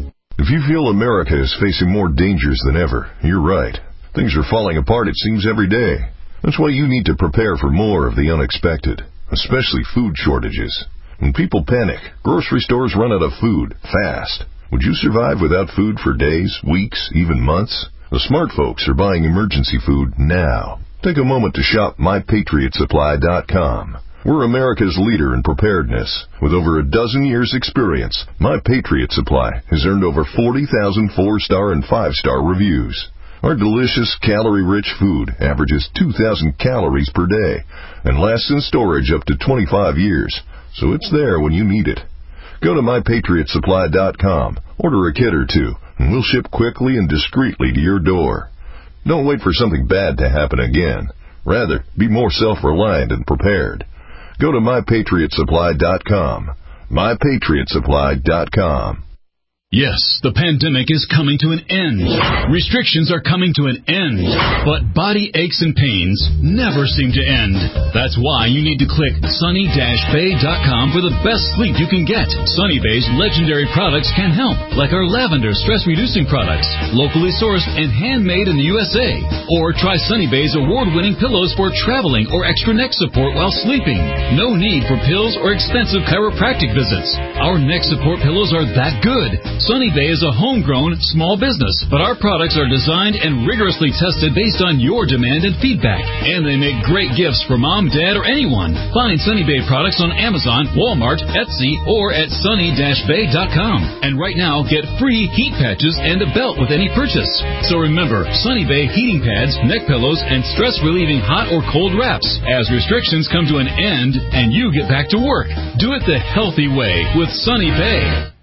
Speaker 13: If you feel America is facing more dangers than ever, you're right. Things are falling apart, it seems, every day. That's why you need to prepare for more of the unexpected, especially food shortages. When people panic, grocery stores run out of food fast. Would you survive without food for days, weeks, even months? The smart folks are buying emergency food now. Take a moment to shop my patriot supply dot com. We're America's leader in preparedness. With over a dozen years' experience, My Patriot Supply has earned over forty thousand four-star and five-star reviews. Our delicious, calorie-rich food averages two thousand calories per day and lasts in storage up to twenty-five years, so it's there when you need it. Go to my patriot supply dot com, order a kit or two, and we'll ship quickly and discreetly to your door. Don't wait for something bad to happen again. Rather, be more self-reliant and prepared. Go to my patriot supply dot com. my patriot supply dot com.
Speaker 14: Yes, the pandemic is coming to an end. Restrictions are coming to an end. But body aches and pains never seem to end. That's why you need to click sunny dash bay dot com for the best sleep you can get. Sunny Bay's legendary products can help, like our lavender stress-reducing products, locally sourced and handmade in the U S A. Or try Sunny Bay's award-winning pillows for traveling or extra neck support while sleeping. No need for pills or expensive chiropractic visits. Our neck support pillows are that good. Sunny Bay is a homegrown, small business, but our products are designed and rigorously tested based on your demand and feedback. And they make great gifts for mom, dad, or anyone. Find Sunny Bay products on Amazon, Walmart, Etsy, or at sunny dash bay dot com. And right now, get free heat patches and a belt with any purchase. So remember, Sunny Bay heating pads, neck pillows, and stress-relieving hot or cold wraps. As restrictions come to an end and you get back to work, do it the healthy way with Sunny Bay.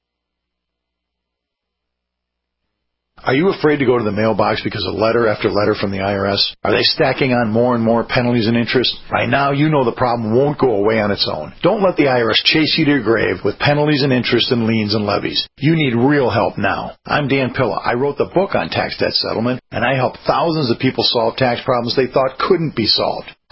Speaker 15: Are you afraid to go to the mailbox because of letter after letter from the I R S? Are they stacking on more and more penalties and interest? By now, you know the problem won't go away on its own. Don't let the I R S chase you to your grave with penalties and interest and liens and levies. You need real help now. I'm Dan Pilla. I wrote the book on tax debt settlement, and I help thousands of people solve tax problems they thought couldn't be solved.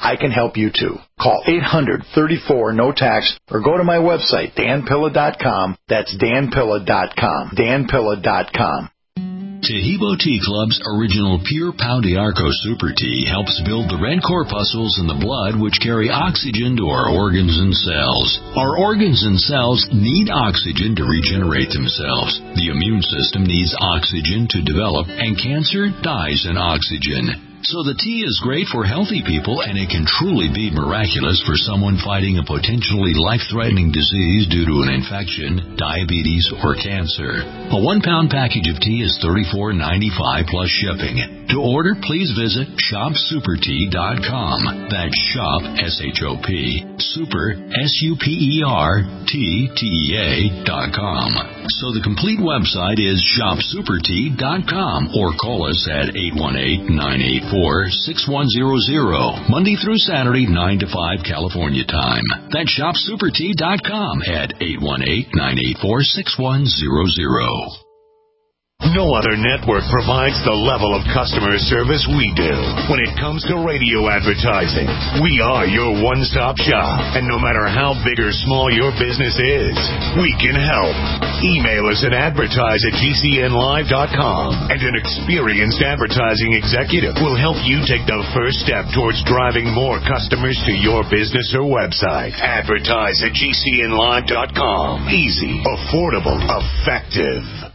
Speaker 15: I can help you too. Call eight hundred, thirty-four, no tax or go to my website, dan pilla dot com. That's dan pilla dot com. dan pilla dot com.
Speaker 2: Tahibo Tea Club's original Pure Pau d'Arco Super Tea helps build the red corpuscles in the blood which carry oxygen to our organs and cells. Our organs and cells need oxygen to regenerate themselves. The immune system needs oxygen to develop, and cancer dies in oxygen. So the tea is great for healthy people, and it can truly be miraculous for someone fighting a potentially life-threatening disease due to an infection, diabetes, or cancer. A one-pound package of tea is thirty-four ninety-five plus shipping. To order, please visit shop super tea dot com. That's shop, S H O P, super, S U P E R, T, T E A dot com. So the complete website is shop super tea dot com, or call us at eight one eight, nine eight four, six one zero zero, Monday through Saturday, nine to five California time. That's shop super tea dot com at eight one eight, nine eight four, six one zero zero.
Speaker 16: No other network provides the level of customer service we do. When it comes to radio advertising, we are your one-stop shop. And no matter how big or small your business is, we can help. Email us at advertise at G C N live dot com, and an experienced advertising executive will help you take the first step towards driving more customers to your business or website. Advertise at G C N live dot com. Easy, affordable, effective.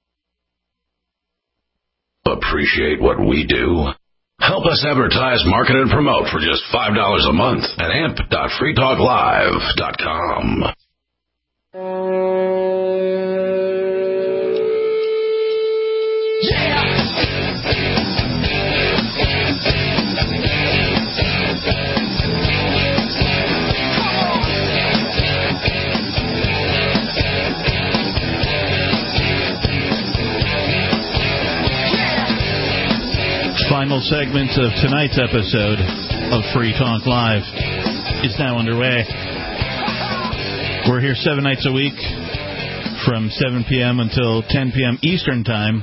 Speaker 2: Appreciate what we do? Help us advertise, market, and promote for just five dollars a month at amp dot free talk live dot com.
Speaker 3: Final segment of tonight's episode of Free Talk Live is now underway. We're here seven nights a week from seven p.m. until ten p.m. Eastern Time.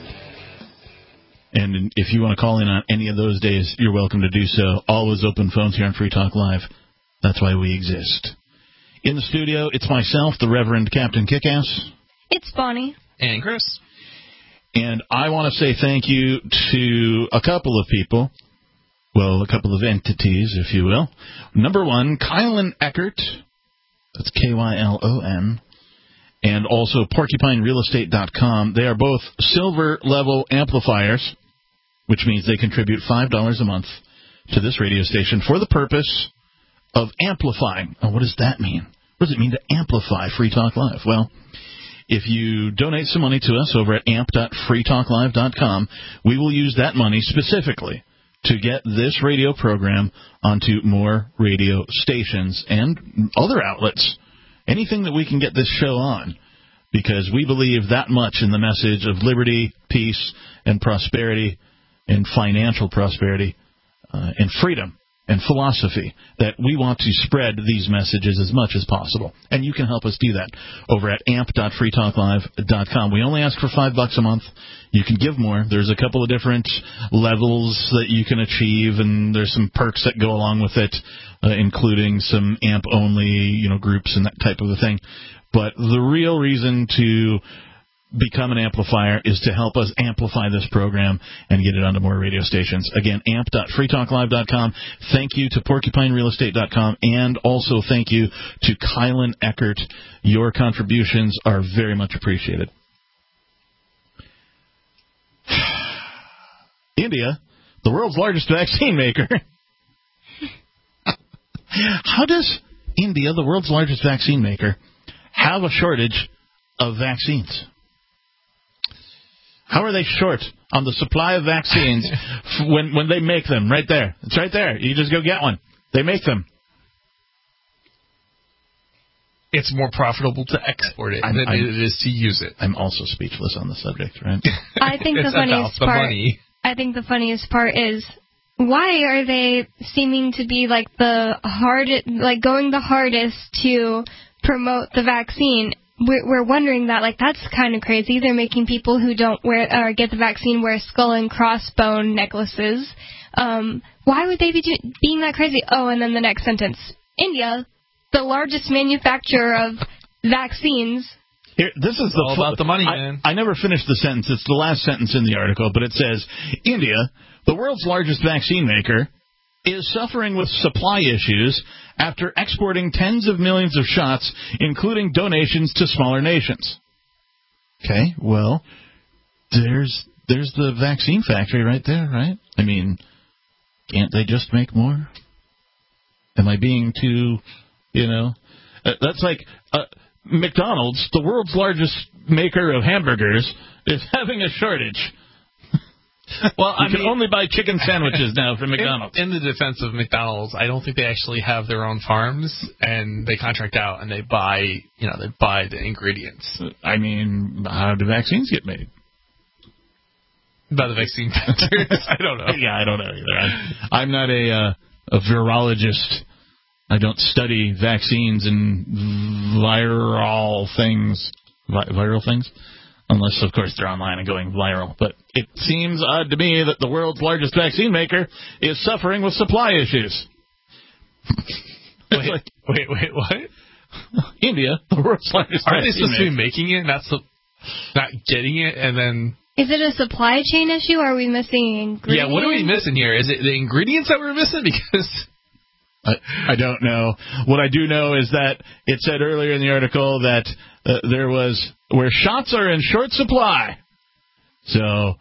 Speaker 3: And if you want to call in on any of those days, you're welcome to do so. Always open phones here on Free Talk Live. That's why we exist. In the studio, it's myself, the Reverend Captain Kickass.
Speaker 4: It's Bonnie.
Speaker 5: And Chris.
Speaker 3: And I want to say thank you to a couple of people, well, a couple of entities, if you will. Number one, Kylan Eckert, that's K Y L O N, and also porcupine real estate dot com. They are both silver-level amplifiers, which means they contribute five dollars a month to this radio station for the purpose of amplifying. Oh, what does that mean? What does it mean to amplify Free Talk Live? Well, if you donate some money to us over at amp dot free talk live dot com, we will use that money specifically to get this radio program onto more radio stations and other outlets. Anything that we can get this show on, because we believe that much in the message of liberty, peace, and prosperity, and financial prosperity, uh, and freedom. And philosophy, that we want to spread these messages as much as possible. And you can help us do that over at amp dot free talk live dot com. We only ask for five bucks a month. You can give more. There's a couple of different levels that you can achieve, and there's some perks that go along with it, uh, including some amp-only, you know, groups and that type of a thing. But the real reason to become an amplifier is to help us amplify this program and get it onto more radio stations. Again, amp dot free talk live dot com. Thank you to porcupine real estate dot com, and also thank you to Kylan Eckert. Your contributions are very much appreciated. India, the world's largest vaccine maker. How does India, the world's largest vaccine maker, have a shortage of vaccines? How are they short on the supply of vaccines when when they make them? Right there. It's right there. You just go get one. They make them.
Speaker 5: It's more profitable to export it I'm, than I'm, it is to use it.
Speaker 3: I'm also speechless on the subject, right?
Speaker 4: I think the funniest
Speaker 5: the
Speaker 4: part.
Speaker 5: Money.
Speaker 4: I think the funniest part is, why are they seeming to be like the hard, like going the hardest to promote the vaccine? We're, we're wondering that, like, that's kind of crazy. They're making people who don't wear or get the vaccine wear skull and crossbone necklaces. Um, why would they be do- being that crazy? Oh, and then the next sentence. India, the largest manufacturer of vaccines.
Speaker 3: Here, this is the
Speaker 5: all about the money,
Speaker 3: I,
Speaker 5: man.
Speaker 3: I never finished the sentence. It's the last sentence in the article, but it says, India, the world's largest vaccine maker, is suffering with supply issues after exporting tens of millions of shots, including donations to smaller nations. Okay, well, there's there's the vaccine factory right there, right? I mean, can't they just make more? Am I being too, you know? Uh, that's like uh, McDonald's, the world's largest maker of hamburgers, is having a shortage. Well, you I can mean, only buy chicken sandwiches now from McDonald's.
Speaker 5: In, in the defense of McDonald's, I don't think they actually have their own farms, and they contract out and they buy, you know, they buy the ingredients.
Speaker 3: I mean, how do vaccines get made?
Speaker 5: By the vaccine factories. I don't know.
Speaker 3: Yeah, I don't know either. I'm, I'm not a uh, a virologist. I don't study vaccines and viral things. Vi- viral things? Unless, of course, they're online and going viral. But it seems odd to me that the world's largest vaccine maker is suffering with supply issues.
Speaker 5: wait, like, wait, wait, what?
Speaker 3: India, the world's largest
Speaker 5: Aren't
Speaker 3: vaccine
Speaker 5: they supposed
Speaker 3: maker.
Speaker 5: to be making it, not, su- not getting it, and then...
Speaker 4: Is it a supply chain issue, or are we missing ingredients?
Speaker 5: Yeah, what are we missing here? Is it the ingredients that we're missing? Because...
Speaker 3: I, I don't know. What I do know is that it said earlier in the article that uh, there was where shots are in short supply. So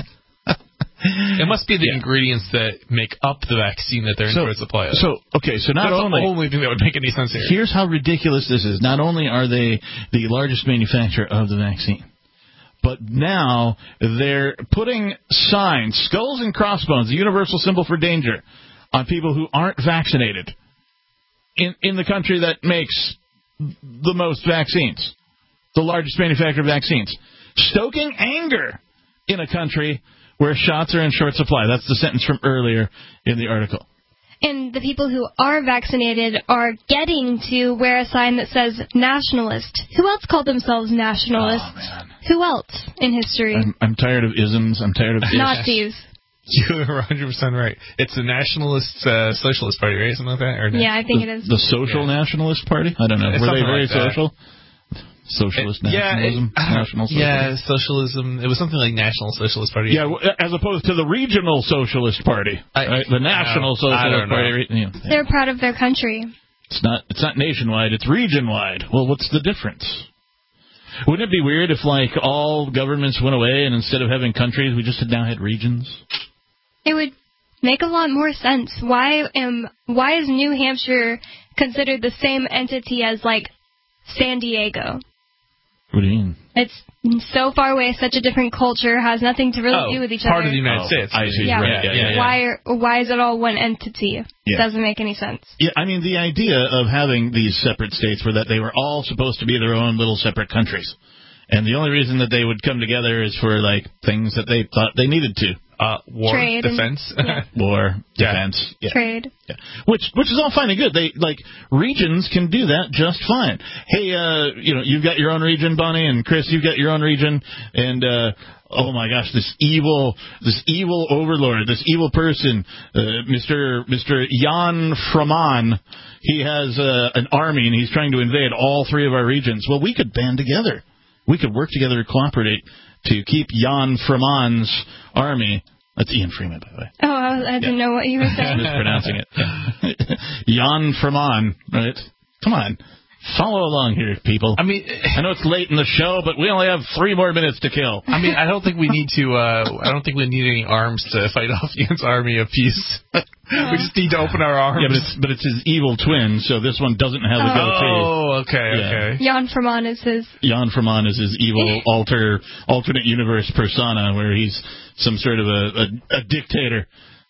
Speaker 5: it must be the
Speaker 3: yeah.
Speaker 5: ingredients that make up the vaccine that they're in
Speaker 3: so,
Speaker 5: short supply of.
Speaker 3: So okay, so not
Speaker 5: That's
Speaker 3: only
Speaker 5: the only thing that would make any sense here.
Speaker 3: Here's how ridiculous this is. Not only are they the largest manufacturer of the vaccine, but now they're putting signs, skulls and crossbones, the universal symbol for danger, on people who aren't vaccinated in in the country that makes the most vaccines, the largest manufacturer of vaccines, stoking anger in a country where shots are in short supply. That's the sentence from earlier in the article.
Speaker 4: And the people who are vaccinated are getting to wear a sign that says nationalist. Who else called themselves nationalists?
Speaker 3: Oh, man.
Speaker 4: Who else in history?
Speaker 3: I'm, I'm tired of isms. I'm tired of ish.
Speaker 4: Nazis.
Speaker 5: You're one hundred percent right. It's the Nationalist uh, Socialist Party, right? Something like that? Or no?
Speaker 4: Yeah, I think
Speaker 3: the,
Speaker 4: it is.
Speaker 3: The Social yeah. Nationalist Party? I don't know.
Speaker 5: It's
Speaker 3: Were they very
Speaker 5: like
Speaker 3: social? Socialist
Speaker 5: it,
Speaker 3: nationalism?
Speaker 5: Yeah, it,
Speaker 3: National socialism?
Speaker 5: Yeah, socialism. It was something like National Socialist Party.
Speaker 3: Yeah, as opposed to the Regional Socialist Party.
Speaker 5: I,
Speaker 3: right? The National
Speaker 5: no,
Speaker 3: Socialist Party. You know, yeah.
Speaker 4: They're proud of their country.
Speaker 3: It's not, it's not nationwide, it's region-wide. Well, what's the difference? Wouldn't it be weird if, like, all governments went away and instead of having countries, we just had now had regions?
Speaker 4: It would make a lot more sense. Why am why is New Hampshire considered the same entity as, like, San Diego?
Speaker 3: What do you mean?
Speaker 4: It's so far away, such a different culture, has nothing to really
Speaker 5: oh,
Speaker 4: do with each
Speaker 5: part
Speaker 4: other.
Speaker 5: of the United
Speaker 3: oh,
Speaker 5: States.
Speaker 3: I see.
Speaker 4: Yeah.
Speaker 3: Right. Yeah, yeah, yeah.
Speaker 4: Why are, why is it all one entity?
Speaker 3: Yeah.
Speaker 4: Doesn't make any sense.
Speaker 3: Yeah, I mean, the idea of having these separate states were that they were all supposed to be their own little separate countries. And the only reason that they would come together is for, like, things that they thought they needed to.
Speaker 5: Uh, war,
Speaker 4: Trade
Speaker 5: defense.
Speaker 4: And, yeah.
Speaker 3: War,
Speaker 5: yeah.
Speaker 3: defense. Yeah.
Speaker 4: Trade.
Speaker 3: Yeah. Which which is all fine and good. They, like, regions can do that just fine. Hey, uh, you know, you've got your own region, Bonnie, and Chris, you've got your own region, and, uh, oh my gosh, this evil, this evil overlord, this evil person, uh, Mister Mister Jan Framan, he has uh, an army and he's trying to invade all three of our regions. Well, we could band together. We could work together to cooperate to keep Jan Framan's army. That's Ian Freeman, by the way.
Speaker 4: Oh, I, I didn't yeah. know what you were saying.
Speaker 3: Mispronouncing it. Jan Framan, right? Come on. Follow along here, people.
Speaker 5: I mean,
Speaker 3: I know it's late in the show, but we only have three more minutes to kill.
Speaker 5: I mean, I don't think we need to. Uh, I don't think we need any arms to fight off Ian's army of peace.
Speaker 4: Yeah.
Speaker 5: We just need to open our arms.
Speaker 3: Yeah, but it's but it's his evil twin, so this one doesn't have the
Speaker 4: oh.
Speaker 3: goatee.
Speaker 5: Oh, okay,
Speaker 3: yeah.
Speaker 5: okay.
Speaker 4: Jan Framan is his.
Speaker 3: Jan Framan is his evil alter alternate universe persona, where he's some sort of a a, a dictator.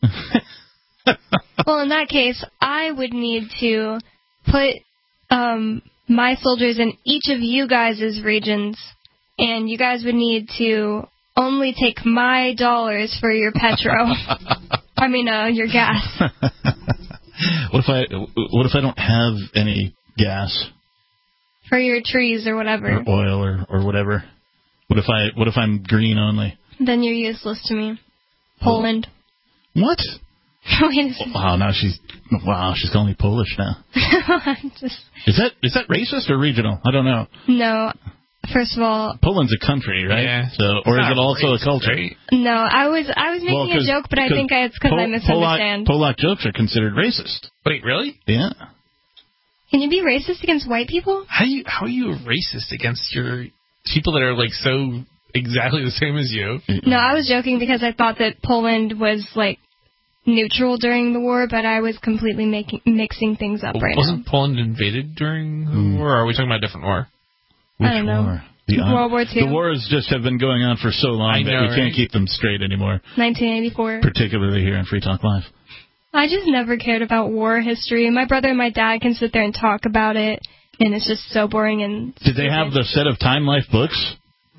Speaker 4: Well, in that case, I would need to put um, my soldiers in each of you guys' regions, and you guys would need to only take my dollars for your petrol. I mean, uh, your gas.
Speaker 3: What if I what if I don't have any gas?
Speaker 4: For your trees or whatever.
Speaker 3: Or oil or, or whatever. What if I what if I'm green only?
Speaker 4: Then you're useless to me. Poland.
Speaker 3: What?
Speaker 4: Wait a second.
Speaker 3: Wow, now she's wow, she's calling me Polish now.
Speaker 4: Just...
Speaker 3: Is that is that racist or regional? I don't know.
Speaker 4: No. First of all,
Speaker 3: Poland's a country, right?
Speaker 5: Yeah.
Speaker 3: So, or is it also racist, a culture?
Speaker 5: Right?
Speaker 4: No, I was I was making
Speaker 3: well,
Speaker 4: a joke, but I think it's because
Speaker 3: Pol-
Speaker 4: I misunderstand.
Speaker 3: Polak, Polak jokes are considered racist.
Speaker 5: Wait, really?
Speaker 3: Yeah.
Speaker 4: Can you be racist against white people?
Speaker 5: How you how are you racist against your people that are like so exactly the same as you?
Speaker 4: No, I was joking because I thought that Poland was like neutral during the war, but I was completely making mixing things up
Speaker 5: well,
Speaker 4: right
Speaker 5: wasn't
Speaker 4: now.
Speaker 5: Wasn't Poland invaded during the
Speaker 3: mm.
Speaker 5: war, or are we talking about a different war?
Speaker 3: Which
Speaker 4: I don't know.
Speaker 3: War? The,
Speaker 4: World War Two.
Speaker 3: The wars just have been going on for so long
Speaker 5: I know,
Speaker 3: that we
Speaker 5: right?
Speaker 3: can't keep them straight anymore.
Speaker 4: nineteen eighty-four.
Speaker 3: Particularly here on Free Talk Live.
Speaker 4: I just never cared about war history. My brother and my dad can sit there and talk about it, and it's just so boring. And
Speaker 3: did they have the set of Time Life books?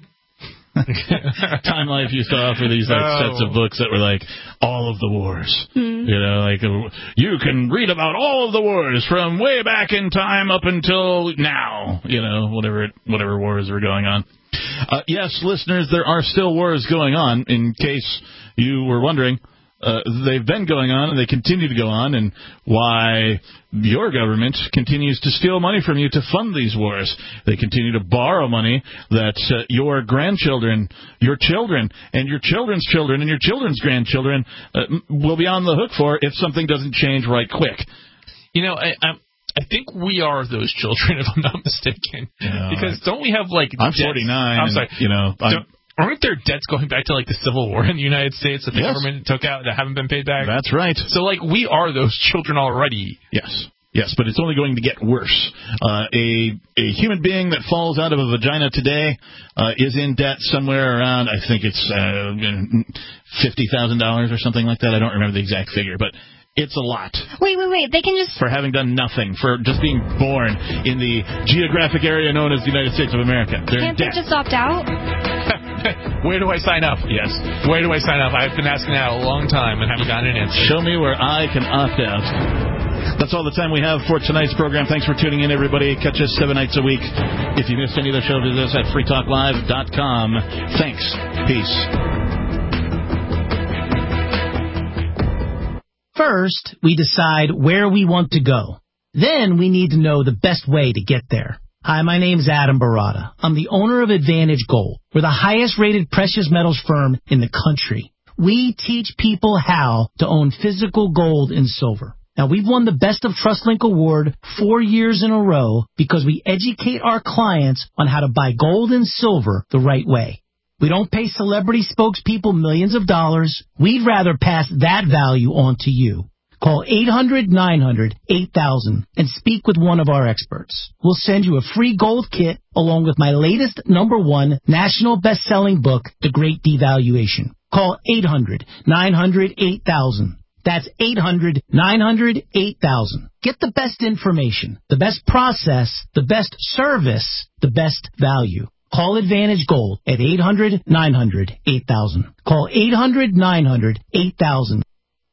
Speaker 3: Time Life used to offer these like oh. sets of books that were like all of the wars.
Speaker 4: Mm.
Speaker 3: You know, like uh, you can read about all of the wars from way back in time up until now. You know, whatever whatever wars were going on. Uh, yes, listeners, there are still wars going on. In case you were wondering. Uh, they've been going on, and they continue to go on, and why your government continues to steal money from you to fund these wars. They continue to borrow money that uh, your grandchildren, your children, and your children's children, and your children's grandchildren uh, will be on the hook for if something doesn't change right quick.
Speaker 5: You know, I... I'm I think we are those children, if I'm not mistaken.
Speaker 3: Yeah,
Speaker 5: because don't we have, like...
Speaker 3: I'm
Speaker 5: debts?
Speaker 3: forty-nine.
Speaker 5: I'm sorry.
Speaker 3: You know, I'm,
Speaker 5: aren't there debts going back to, like, the Civil War in the United States that the
Speaker 3: yes.
Speaker 5: government took out that haven't been paid back?
Speaker 3: That's right.
Speaker 5: So, like, we are those children already.
Speaker 3: Yes. Yes, but it's only going to get worse. Uh, a a human being that falls out of a vagina today uh, is in debt somewhere around, I think it's uh, fifty thousand dollars or something like that. I don't remember the exact figure, but... It's a lot.
Speaker 4: Wait, wait, wait. They can just...
Speaker 3: For having done nothing, for just being born in the geographic area known as the United States of America. They're
Speaker 4: Can't they just opt out?
Speaker 5: Where do I sign up?
Speaker 3: Yes.
Speaker 5: Where do I sign up? I've been asking that a long time and haven't gotten an answer.
Speaker 3: Show me where I can opt out. That's all the time we have for tonight's program. Thanks for tuning in, everybody. Catch us seven nights a week. If you missed any of the show, visit us at free talk live dot com. Thanks. Peace.
Speaker 6: First, we decide where we want to go. Then we need to know the best way to get there. Hi, my name's Adam Barata. I'm the owner of Advantage Gold. We're the highest rated precious metals firm in the country. We teach people how to own physical gold and silver. Now, we've won the Best of TrustLink Award four years in a row because we educate our clients on how to buy gold and silver the right way. We don't pay celebrity spokespeople millions of dollars. We'd rather pass that value on to you. Call eight hundred nine hundred eight thousand and speak with one of our experts. We'll send you a free gold kit along with my latest number one national best-selling book, The Great Devaluation. Call eight hundred nine hundred eight thousand. That's eight hundred nine hundred eight thousand. Get the best information, the best process, the best service, the best value. Call Advantage Gold at eight hundred nine hundred eight thousand. Call eight hundred nine hundred eight thousand.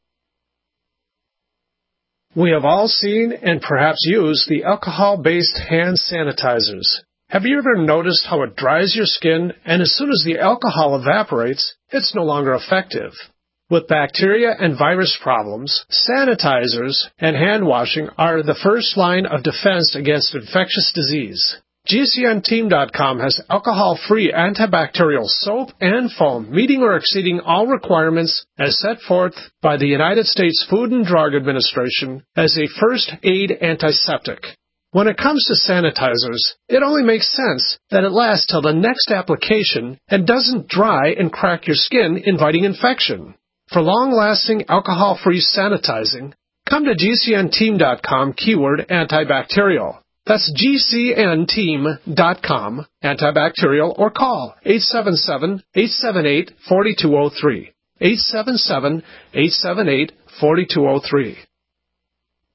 Speaker 10: We have all seen and perhaps used the alcohol-based hand sanitizers. Have you ever noticed how it dries your skin, and as soon as the alcohol evaporates, it's no longer effective? With bacteria and virus problems, sanitizers and hand washing are the first line of defense against infectious disease. G C N team dot com has alcohol-free antibacterial soap and foam meeting or exceeding all requirements as set forth by the United States Food and Drug Administration as a first aid antiseptic. When it comes to sanitizers, it only makes sense that it lasts till the next application and doesn't dry and crack your skin, inviting infection. For long-lasting alcohol-free sanitizing, come to G C N team dot com keyword antibacterial. That's G C N team dot com, antibacterial, or call eight seven seven, eight seven eight, four two zero three. eight seven seven, eight seven eight, four two zero three.